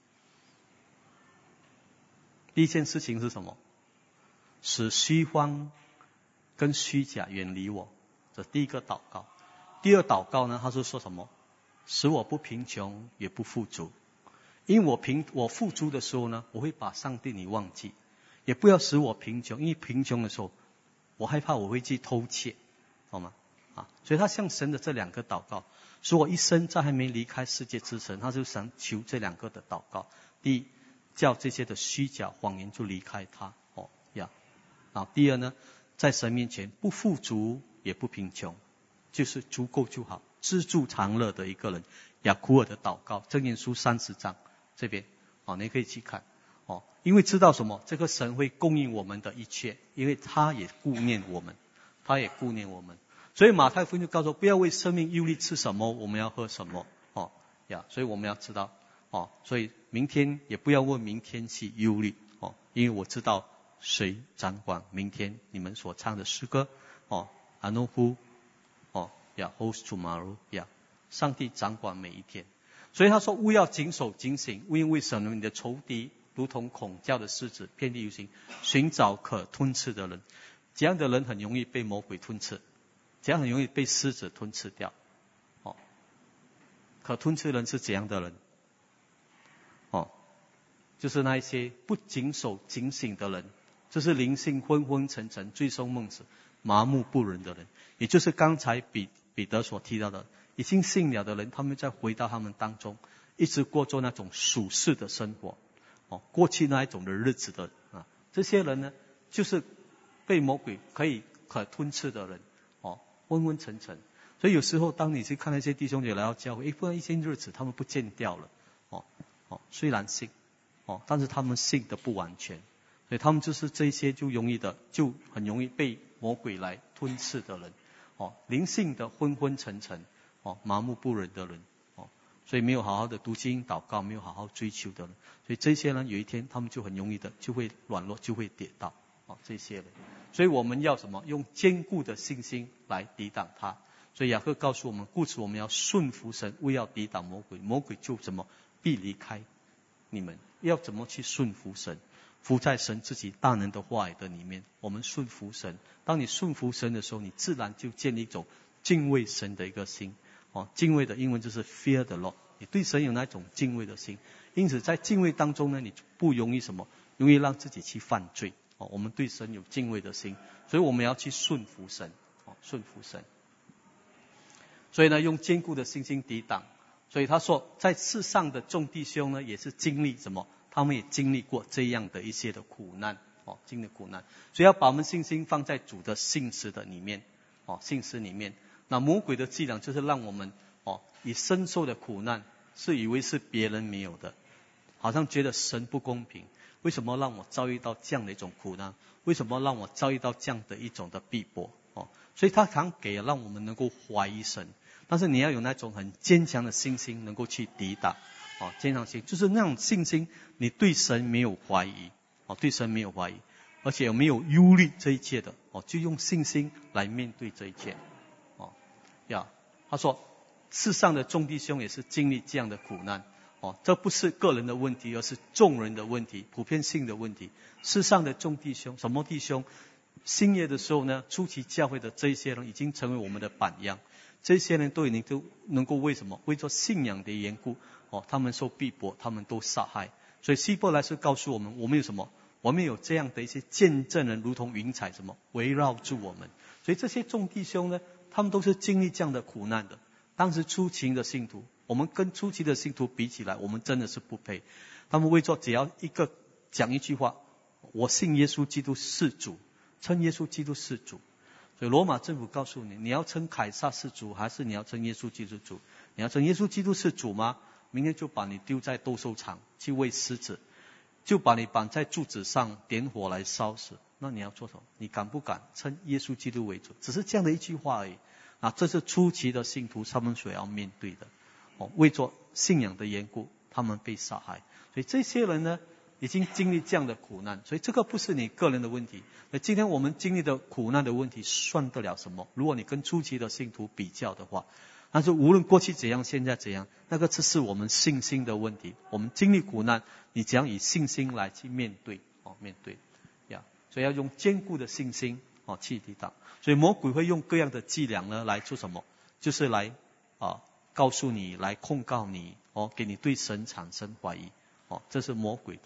第一件事情是什么？使虚荒跟虚假远离我，这第一个祷告。第二祷告呢，他是说什么？使我不贫穷也不富足。因为我贫我富足的时候呢，我会把上帝你忘记。 也不要使我贫穷，因为贫穷的时候，我害怕我会去偷窃，好吗？啊，所以他向神的这两个祷告，使我一生在还没离开世界之前，他就想求这两个的祷告。第一，叫这些的虚假谎言就离开他，哦呀。啊，第二呢，在神面前不富足也不贫穷，就是足够就好，知足常乐的一个人。雅库尔的祷告，箴言书三十章这边，哦，你可以去看，哦，因为知道什么？这个神会供应我们的一切，因为他也顾念我们，他也顾念我们。所以马太福音就告诉我，不要为生命忧虑吃什么，我们要喝什么，哦呀，所以我们要知道，哦，所以明天也不要问明天去忧虑，哦，因为我知道谁掌管明天。你们所唱的诗歌，哦 ，I know who， 哦呀 ，holds tomorrow， 呀，上帝掌管每一天。所以他说，勿要谨守警醒，因为什么？你的仇敌如同恐叫的狮子，遍地游行，寻找可吞吃的人。这样的人很容易被魔鬼吞吃。这样很容易被狮子吞吃掉，哦，可吞吃的人是怎样的人？哦，就是那一些不谨守警醒的人，就是灵性昏昏沉沉、醉生梦死、麻木不仁的人，也就是刚才彼彼得所提到的，已经信了的人，他们再回到他们当中，一直过着那种属世的生活，哦，过去那一种的日子的啊，这些人呢，就是被魔鬼可以可吞吃的人。昏昏沉沉，所以有时候当你去看那些弟兄姐来到教会，不然一些日子他们不见掉了，哦哦，虽然信，哦，但是他们信的不完全，所以他们就是这些就容易的，就很容易被魔鬼来吞噬的人，哦，灵性的昏昏沉沉，哦，麻木不仁的人，哦，所以没有好好的读经祷告，没有好好追求的人，所以这些人有一天他们就很容易的就会软弱，就会跌倒，哦，这些人。所以我们要什么？用坚固的信心来抵挡他。所以雅各告诉我们，故此我们要顺服神，为要抵挡魔鬼，魔鬼就怎么必离开你们。要怎么去顺服神？服在神自己大能的话语的里面。我们顺服神，当你顺服神的时候，你自然就建立一种敬畏神的一个心。哦，敬畏的英文就是 fear the Lord。你对神有那种敬畏的心，因此在敬畏当中呢，你不容易什么？容易让自己去犯罪。哦，我们对神有敬畏的心，所以我们要去顺服神，哦，顺服神。所以呢，用坚固的信心抵挡。所以他说，在世上的众弟兄呢，也是经历什么？他们也经历过这样的一些的苦难，哦，经历苦难。所以要把我们信心放在主的信实的里面，哦，信实里面。那魔鬼的伎俩就是让我们，哦，以深受的苦难，是以为是别人没有的，好像觉得神不公平。为什么让我遭遇到这样的一种苦难？为什么让我遭遇到这样的一种的逼迫？哦，所以他常给让我们能够怀疑神，但是你要有那种很坚强的信心，能够去抵挡。哦，坚强心就是那种信心，你对神没有怀疑，哦，对神没有怀疑，而且没有忧虑这一切的，哦，就用信心来面对这一切。哦，呀，他说，世上的众弟兄也是经历这样的苦难。哦，这不是个人的问题，而是众人的问题，普遍性的问题。世上的众弟兄，什么弟兄？新约的时候呢，初期教会的这些人已经成为我们的榜样。这些人都已经都能够为什么？为做信仰的缘故，哦，他们受逼迫，他们都杀害。所以希伯来书告诉我们，我们有什么？我们有这样的一些见证人，如同云彩什么围绕住我们。所以这些众弟兄呢，他们都是经历这样的苦难的。当时初期的信徒，我们跟初期的信徒比起来，我们真的是不配。他们为做只要一个讲一句话，我信耶稣基督是主，称耶稣基督是主。所以罗马政府告诉你，你要称凯撒是主，还是你要称耶稣基督主？你要称耶稣基督是主吗？明天就把你丢在斗兽场去喂狮子，就把你绑在柱子上点火来烧死。那你要做什么？你敢不敢称耶稣基督为主？只是这样的一句话而已。啊，这是初期的信徒他们所要面对的。哦，为做信仰的缘故，他们被杀害。所以这些人呢，已经经历这样的苦难，所以这个不是你个人的问题。那今天我们经历的苦难的问题，算得了什么？如果你跟初期的信徒比较的话，但是无论过去怎样，现在怎样，那个只是我们信心的问题。我们经历苦难，你怎样以信心来去面对？哦，面对呀，所以要用坚固的信心哦去抵挡。所以魔鬼会用各样的伎俩呢来做什么？就是来啊告诉你，来控告你，哦，给你对神产生怀疑。哦，这是魔鬼的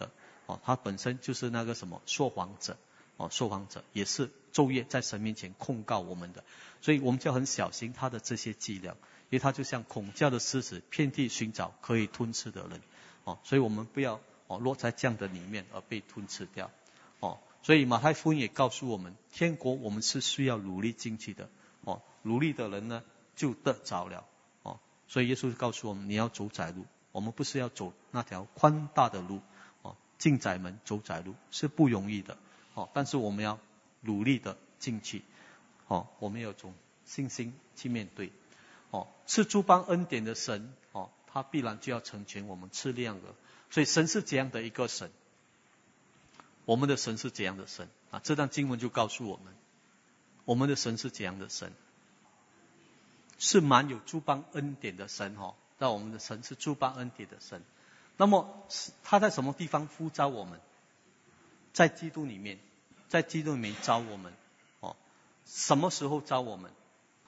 哦，他本身就是那个什么说谎者，哦，说谎者也是昼夜在神面前控告我们的，所以我们就很小心他的这些伎俩，因为他就像恐叫的狮子，遍地寻找可以吞吃的人，哦，所以我们不要哦落在这样的里面而被吞吃掉，哦，所以马太福音也告诉我们，天国我们是需要努力进去的，哦，努力的人呢就得着了，哦，所以耶稣告诉我们，你要走窄路，我们不是要走那条宽大的路，哦，进窄门走窄路是不容易的，哦，但是我们要努力的进去，哦，我们要有种信心去面对，哦，赐诸般恩典的神，哦，他必然就要成全我们赐亮的，所以神是这样的一个神，我们的神是这样的神啊，这段经文就告诉我们，我们的神是这样的神，是满有诸般恩典的神哦，那我们的神是诸般恩典的神。那么他在什么地方呼召我们？在基督里面，在基督里面召我们，哦，什么时候召我们？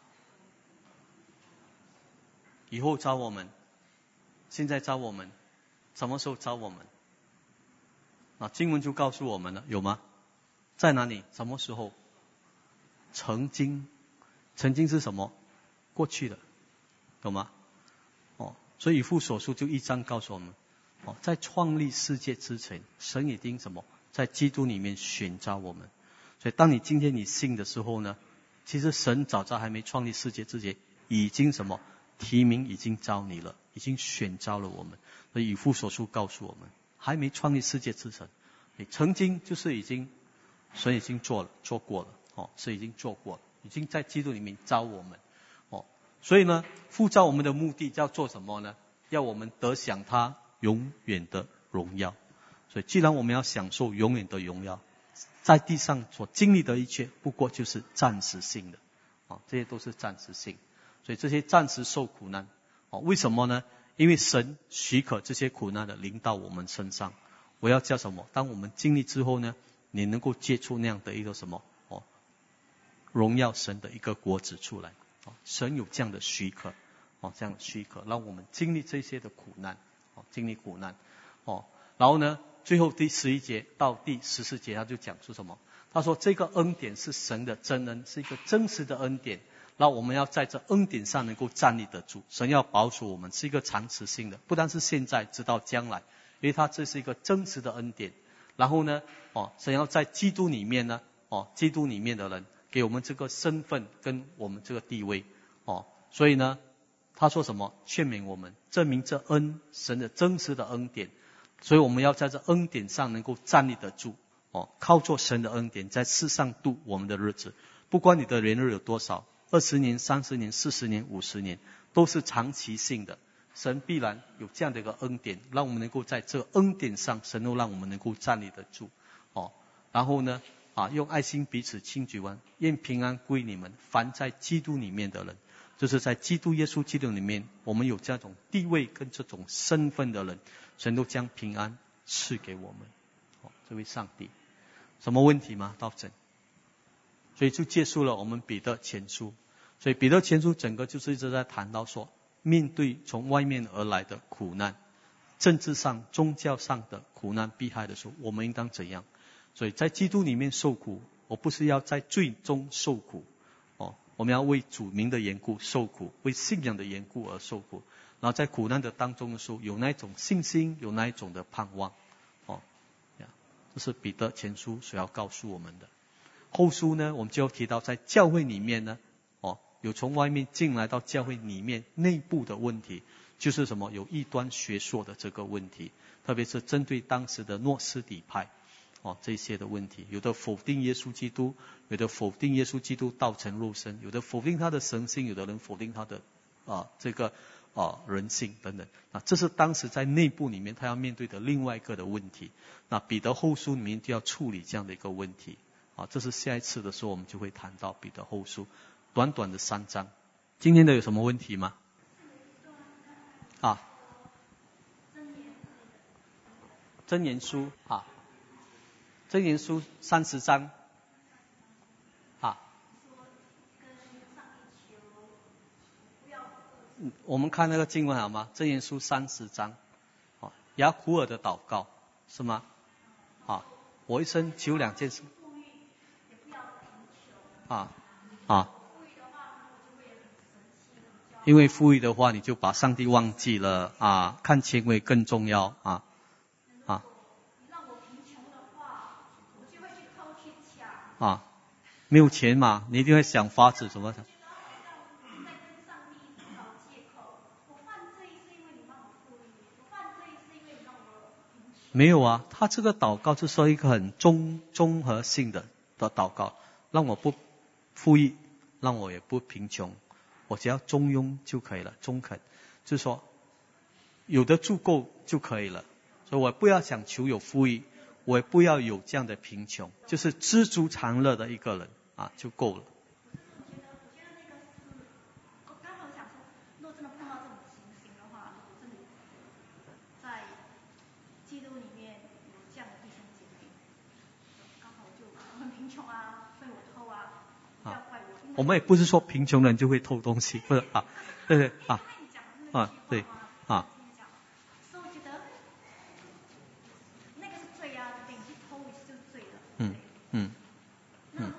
以后召我们，现在召我们，什么时候召我们？啊，经文就告诉我们了，有吗？在哪里？什么时候？曾经，曾经是什么？过去的，懂吗？哦，所以以弗所书就一章告诉我们，哦，在创立世界之前，神已经什么，在基督里面选召我们。所以当你今天你信的时候呢，其实神早在还没创立世界之前，已经什么提名，已经召你了，已经选召了我们。所以以弗所书告诉我们，还没创立世界之前，你曾经就是已经神已经做了，做过了，哦，是已经做过了，已经在基督里面召我们。所以呢，呼召我们的目的要做什么呢？要我们得享他永远的荣耀。所以既然我们要享受永远的荣耀，在地上所经历的一切不过就是暂时性的，啊，这些都是暂时性。所以这些暂时受苦难，啊，为什么呢？因为神许可这些苦难的临到我们身上。我要叫什么？当我们经历之后呢，你能够结出那样的一个什么？哦，荣耀神的一个果子出来。神有这样的许可，哦，这样的许可，让我们经历这些的苦难，哦，经历苦难，哦，然后呢，最后第十一节到第十四节，他就讲出什么？他说这个恩典是神的真恩，是一个真实的恩典，那我们要在这恩典上能够站立得住。神要保守我们，是一个长持性的，不单是现在，直到将来，因为他这是一个真实的恩典。然后呢，哦，神要在基督里面呢，哦，基督里面的人。给我们这个身份跟我们这个地位，哦，所以呢，他说什么？劝勉我们，证明这恩神的真实的恩典，所以我们要在这恩典上能够站立得住，哦，靠着神的恩典，在世上度我们的日子。不管你的年日有多少，二十年、三十年、四十年、五十年，都是长期性的。神必然有这样的一个恩典，让我们能够在这恩典上，神都让我们能够站立得住，哦，然后呢？啊，用爱心彼此庆祝完，愿平安归你们。凡在基督里面的人，就是在基督耶稣基督里面，我们有这种地位跟这种身份的人，神都将平安赐给我们。哦，这位上帝，什么问题吗？道真。所以就结束了我们彼得前书。所以彼得前书整个就是一直在谈到说，面对从外面而来的苦难，政治上、宗教上的苦难逼害的时候，我们应当怎样？所以在基督里面受苦，我不是要在最终受苦，哦，我们要为主名的缘故受苦，为信仰的缘故而受苦。然后在苦难的当中的时候，有那一种信心，有那一种的盼望，哦，这是彼得前书所要告诉我们的。后书呢，我们就要提到在教会里面呢，哦，有从外面进来到教会里面内部的问题，就是什么？有异端学说的这个问题，特别是针对当时的诺斯底派。哦，这些的问题，有的否定耶稣基督，有的否定耶稣基督道成肉身，有的否定他的神性，有的人否定他的啊这个啊人性等等。啊，这是当时在内部里面他要面对的另外一个的问题。那彼得后书里面就要处理这样的一个问题。啊，这是下一次的时候我们就会谈到彼得后书，短短的三章。今天的有什么问题吗？啊，箴言书啊。箴言书三十章，啊，我们看那个经文好吗？箴言书三十章，哦，雅苦尔的祷告是吗？ 啊，我一生求两件事。啊啊，因为富裕的话，你就把上帝忘记了啊，看钱为更重要啊啊。啊，没有钱嘛，你一定会想法子怎么想。没有啊，他这个祷告是说一个很综综合性的的祷告，让我不富裕，让我也不贫穷，我只要中庸就可以了，中肯，就是说有的足够就可以了，所以我不要想求有富裕，我也不要有这样的贫穷，就是知足常乐的一个人啊就够了。我们也不是说贫穷人就会偷东西，不是啊，对对啊啊对啊。嗯嗯嗯。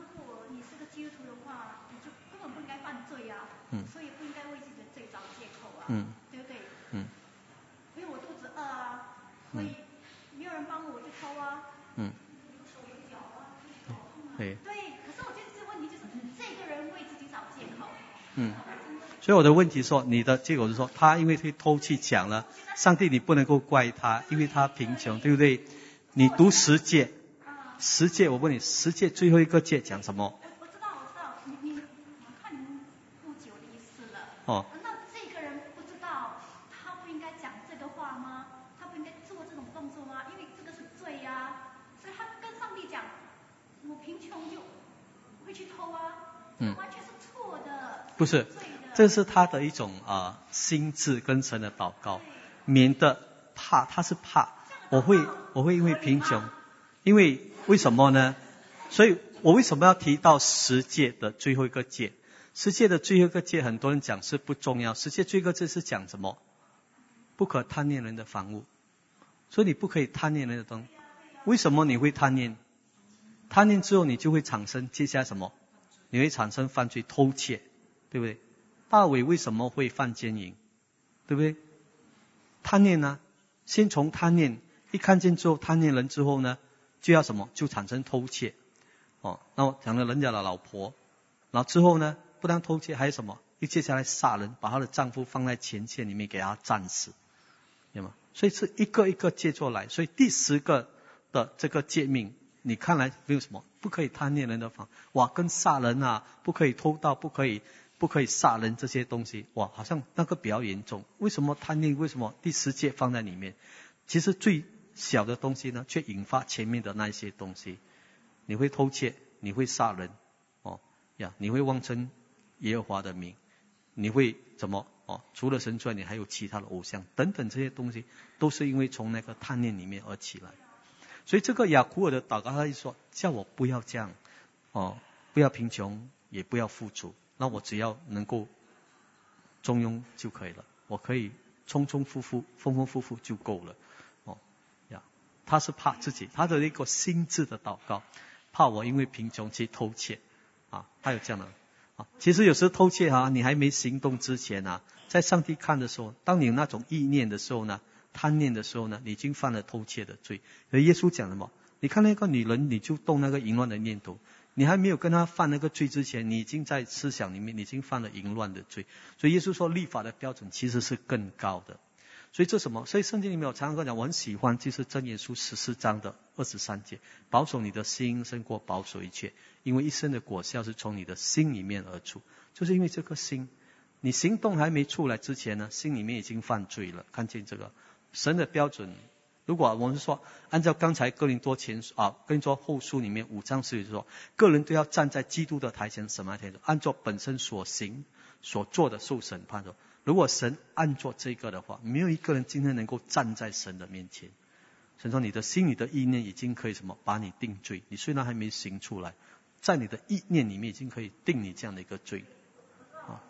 嗯。所以不应该为自己的罪找借口啊，嗯，对不对？嗯。因为我肚子饿啊，所以没有人帮我，我就偷啊。嗯。手脚啊，对。对，可是我觉得这个问题就是这个人为自己找借口。嗯。所以我的问题说，你的结果是说，他因为会偷去抢了，上帝你不能够怪他，因为他贫穷，对不对？你读十诫，十诫我问你，十诫最后一个诫讲什么？我知道，我知道，你你我看你不久的意思了。哦。那这个人不知道，他不应该讲这个话吗？他不应该做这种动作吗？因为这个是罪呀，所以他跟上帝讲，我贫穷就会去偷啊，嗯，完全是错的。不是，这是他的一种啊、呃、心智跟神的祷告，免得怕，他是怕我会我会因为贫穷，因为为什么呢？所以我为什么要提到十诫的最后一个诫？十诫的最后一个诫，很多人讲是不重要。十诫最后一个诫是讲什么？不可贪恋人的房屋，所以你不可以贪恋人的东西。为什么你会贪恋？贪恋之后你就会产生接下来什么？你会产生犯罪，偷窃，对不对？大卫为什么会犯奸淫？对不对？贪恋呢？先从贪恋，一看见之后贪恋人之后呢，就要什么？就产生偷窃。哦，那我讲了人家的老婆，然后之后呢，不但偷窃，还有什么？又接下来杀人，把她的丈夫放在前线里面给她战死，对吗？所以是一个一个戒作来，所以第十个的这个诫命，你看来没有什么，不可以贪恋人的房，哇，跟杀人啊，不可以偷盗，不可以不可以杀人这些东西，哇，好像那个比较严重。为什么贪恋？为什么第十诫放在里面？其实最小的东西呢，却引发前面的那一些东西。你会偷窃，你会杀人，哦呀，你会妄称耶和华的名，你会怎么哦？除了神之外，你还有其他的偶像等等，这些东西都是因为从那个贪念里面而起来。所以这个雅古尔的祷告，他就说：叫我不要这样，哦，不要贫穷，也不要富足，那我只要能够中庸就可以了，我可以充充富富、丰丰富富就够了，哦呀，他是怕自己，他的一个心智的祷告。怕我因为贫穷去偷窃啊，他有这样的啊。其实有时候偷窃啊，你还没行动之前啊，在上帝看的时候，当你有那种意念的时候呢，贪念的时候呢，你已经犯了偷窃的罪。而耶稣讲什么？你看那个女人，你就动那个淫乱的念头，你还没有跟她犯那个罪之前，你已经在思想里面你已经犯了淫乱的罪。所以耶稣说，律法的标准其实是更高的。所以这什么？所以圣经里面有常常讲，我很喜欢，就是箴言书十四章的二十三节，保守你的心胜过保守一切，因为一生的果效是从你的心里面而出。就是因为这颗心，你行动还没出来之前呢，心里面已经犯罪了。看见这个神的标准，如果我们说按照刚才哥林多前啊哥林多后书里面五章十节说，个人都要站在基督的台前审判台上，按照本身所行所做的受审判的。如果神按做这个的话，没有一个人今天能够站在神的面前。神说你的心里的意念已经可以什么把你定罪，你虽然还没行出来，在你的意念里面已经可以定你这样的一个罪。啊，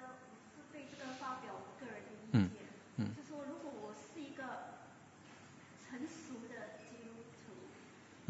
嗯嗯，就说如果我是一个成熟的基督徒，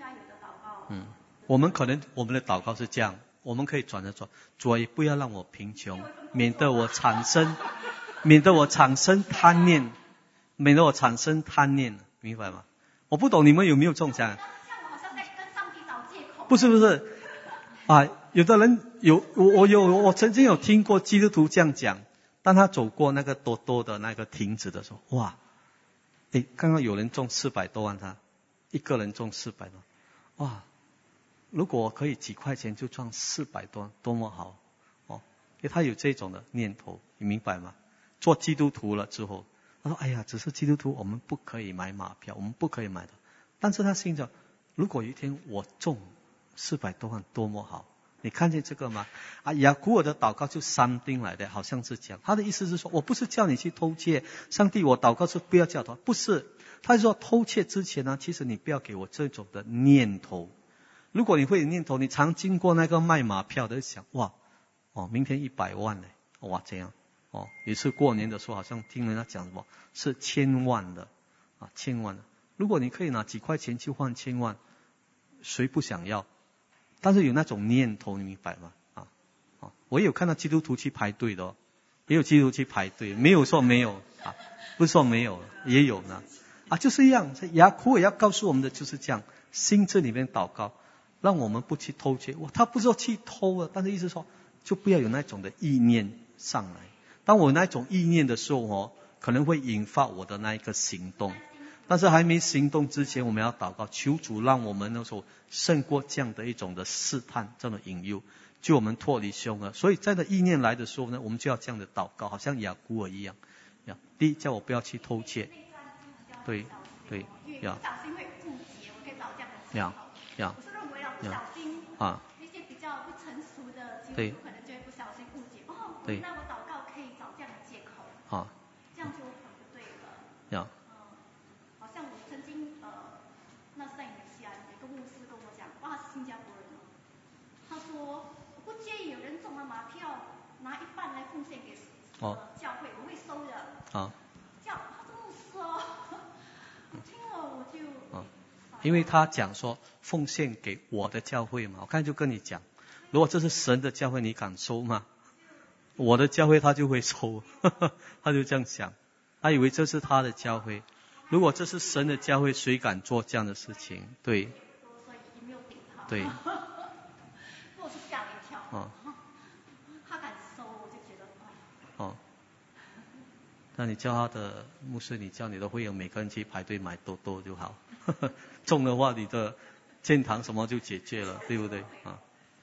该有的祷告。 嗯，我们可能我们的祷告是这样，我们可以转着说，主啊，也不要让我贫穷，免得我产生，免得我产生贪念，免得我产生贪念，明白吗？我不懂你们有没有这种想法？ 像我好像在跟上帝找借口。 不是不是，啊，有的人有我我有我曾经有听过基督徒这样讲，当他走过那个多多的那个亭子的时候，哇，诶，刚刚有人中四百多万他，一个人中四百多万，哇，如果可以几块钱就赚四百多万，多么好哦！因为他有这种的念头，你明白吗？做基督徒了之后，他说：“哎呀，只是基督徒，我们不可以买马票，我们不可以买的。”但是他心想，如果有一天我中四百多万，多么好！你看见这个吗？啊，雅古尔的祷告就三丁来的，好像是讲他的意思是说，我不是叫你去偷窃，上帝，我祷告是不要叫他，不是，他是说偷窃之前呢，其实你不要给我这种的念头。如果你会有念头，你常经过那个卖马票的，想哇，哦，明天一百万呢，哇这样。哦，有一次过年的时候，好像听人家讲什么是千万的啊，千万的。如果你可以拿几块钱去换千万，谁不想要？但是有那种念头，你明白吗？啊啊，我也有看到基督徒去排队的哦，也有基督徒去排队，没有说没有啊，不是说没有，也有呢啊，就是一样。雅库也要告诉我们的就是这样，心智里面祷告，让我们不去偷窃。哇，他不是说去偷了，但是意思说就不要有那种的意念上来。当我有那种意念的时候哦，可能会引发我的那一个行动。但是还没行动之前，我们要祷告，求主让我们那时候胜过这样的一种的试探，这样的引诱，救我们脱离凶恶。所以在这意念来的时候呢，我们就要这样的祷告，好像雅古尔一样。呀，第一，叫我不要去偷窃。对对呀。 不小心会误解，我可以找这样的呀呀。 我是认为要不小心啊， 一些比较不成熟的基督徒可能就会不小心误解。哦， 对， 那我祷告可以找这样的借口。 啊， 这样就很不对了。 呀。 好像我曾经呃，那是在马来西亚，有个牧师跟我讲，哇，他是新加坡人，他说我不介意有人中了马票，拿一半来奉献给呃教会，我会收的。 啊。 教他是牧师哦，我听了我就。 啊，因为他讲说奉献给我的教会嘛，我刚才就跟你讲，如果这是神的教会，你敢收吗？我的教会他就会收，呵呵，他就这样想，他以为这是他的教会。如果这是神的教会，谁敢做这样的事情？对。对。 我是吓了一跳。 哦。 他敢收，我就觉得哦。那你叫他的牧师，你叫你的会员每个人去排队买多多就好。呵呵，中的话，你的建堂什么就解决了，对不对？啊。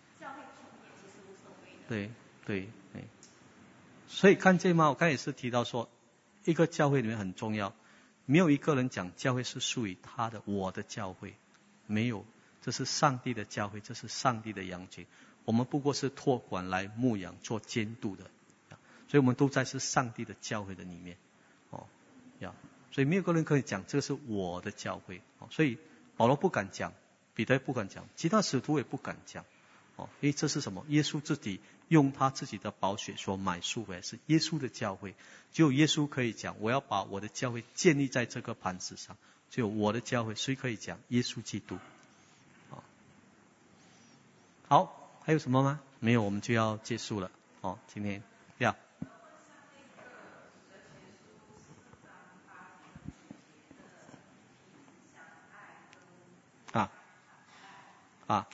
对对对。所以看见吗？我刚才也是提到说，一个教会里面很重要。没有一个人讲教会是属于他的，我的教会没有，这是上帝的教会，这是上帝的羊群，我们不过是托管来牧养做监督的，所以我们都在是上帝的教会的里面，哦，呀，所以没有个人可以讲这个是我的教会，哦，所以保罗不敢讲，彼得不敢讲，其他使徒也不敢讲，哦，因为这是什么？耶稣自己用他自己的宝血所买赎回来，是耶稣的教会。只有耶稣可以讲，我要把我的教会建立在这个磐石上。只有我的教会，谁可以讲？耶稣基督。好，还有什么吗？没有，我们就要结束了。哦，今天呀。啊啊。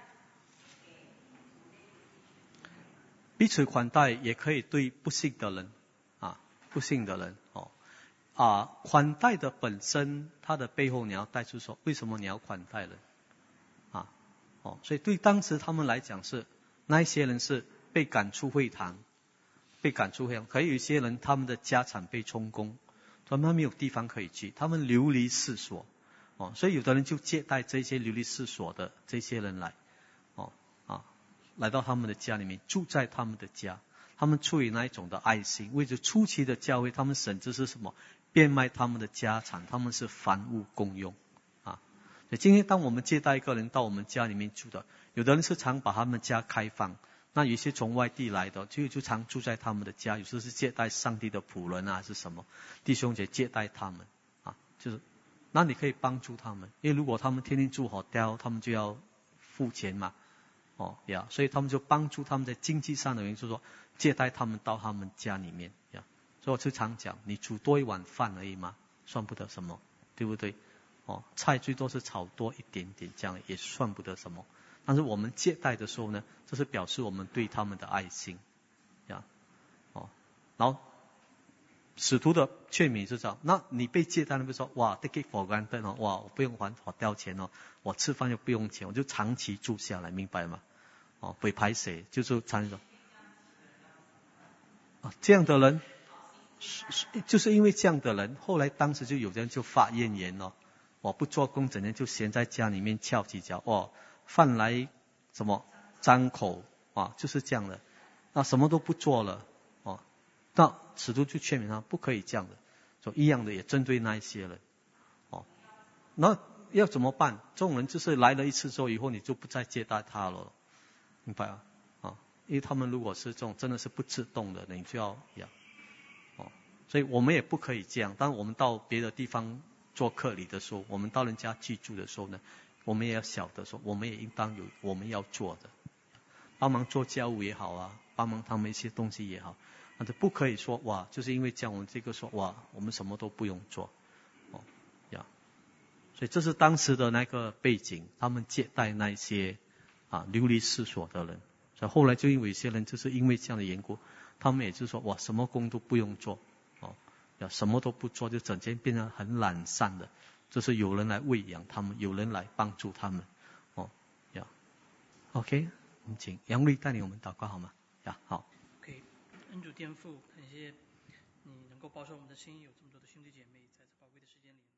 彼此款待也可以对不幸的人啊，不幸的人哦啊，款待的本身，它的背后你要带出说，为什么你要款待人啊？哦，所以对当时他们来讲是那一些人是被赶出会堂，被赶出会堂，可有一些人他们的家产被充公，他们没有地方可以去，他们流离失所哦，所以有的人就接待这些流离失所的这些人来哦啊。来到他们的家里面，住在他们的家，他们出于那一种的爱心，为着初期的教会，他们甚至是什么变卖他们的家产，他们是凡物公用啊。所以今天当我们接待一个人到我们家里面住的，有的人是常把他们家开放，那有一些从外地来的就就常住在他们的家，有时是接待上帝的仆人啊，是什么弟兄姐接待他们啊，就是那你可以帮助他们，因为如果他们天天住 hotel， 他们就要付钱嘛，哦呀，所以他们就帮助他们在经济上的原因，就是说接待他们到他们家里面呀。所以我就常讲，你煮多一碗饭而已嘛，算不得什么，对不对？哦，菜最多是炒多一点点，这样也算不得什么。但是我们接待的时候呢，这是表示我们对他们的爱心，呀，哦，然后使徒的劝勉是这样，那你被接待，你不说哇 take it for granted 哦，哇我不用还好掉钱哦，我吃饭又不用钱，我就长期住下来，明白吗？哦，不排谁就是长期啊，这样的人，就是因为这样的人，后来当时就有人就发怨言哦，我不做工，整天就闲在家里面翘起脚，哦，饭来什么张口啊，就是这样的，那什么都不做了，哦，那使徒就劝勉他不可以这样的，说一样的也针对那一些人，哦，那要怎么办？这种人就是来了一次之后，以后你就不再接待他了，明白啊？啊，因为他们如果是这种真的是不自动的，你就要呀，哦，所以我们也不可以这样。当我们到别的地方做客礼的时候，我们到人家居住的时候呢，我们也要晓得说，我们也应当有我们要做的，帮忙做家务也好啊，帮忙他们一些东西也好，但是不可以说哇，就是因为这样我们这个说哇，我们什么都不用做，哦呀，所以这是当时的那个背景，他们接待那些啊流离失所的人，所以后来就因为有些人就是因为这样的缘故，他们也就是说哇，什么工都不用做，哦呀，什么都不做，就整天变成很懒散的，就是有人来喂养他们，有人来帮助他们，哦呀 ，OK。我们请杨律带领我们祷告好吗？呀，好。 OK， 恩主天父，感谢你能够保守我们的心，有这么多的兄弟姐妹在这宝贵的时间里。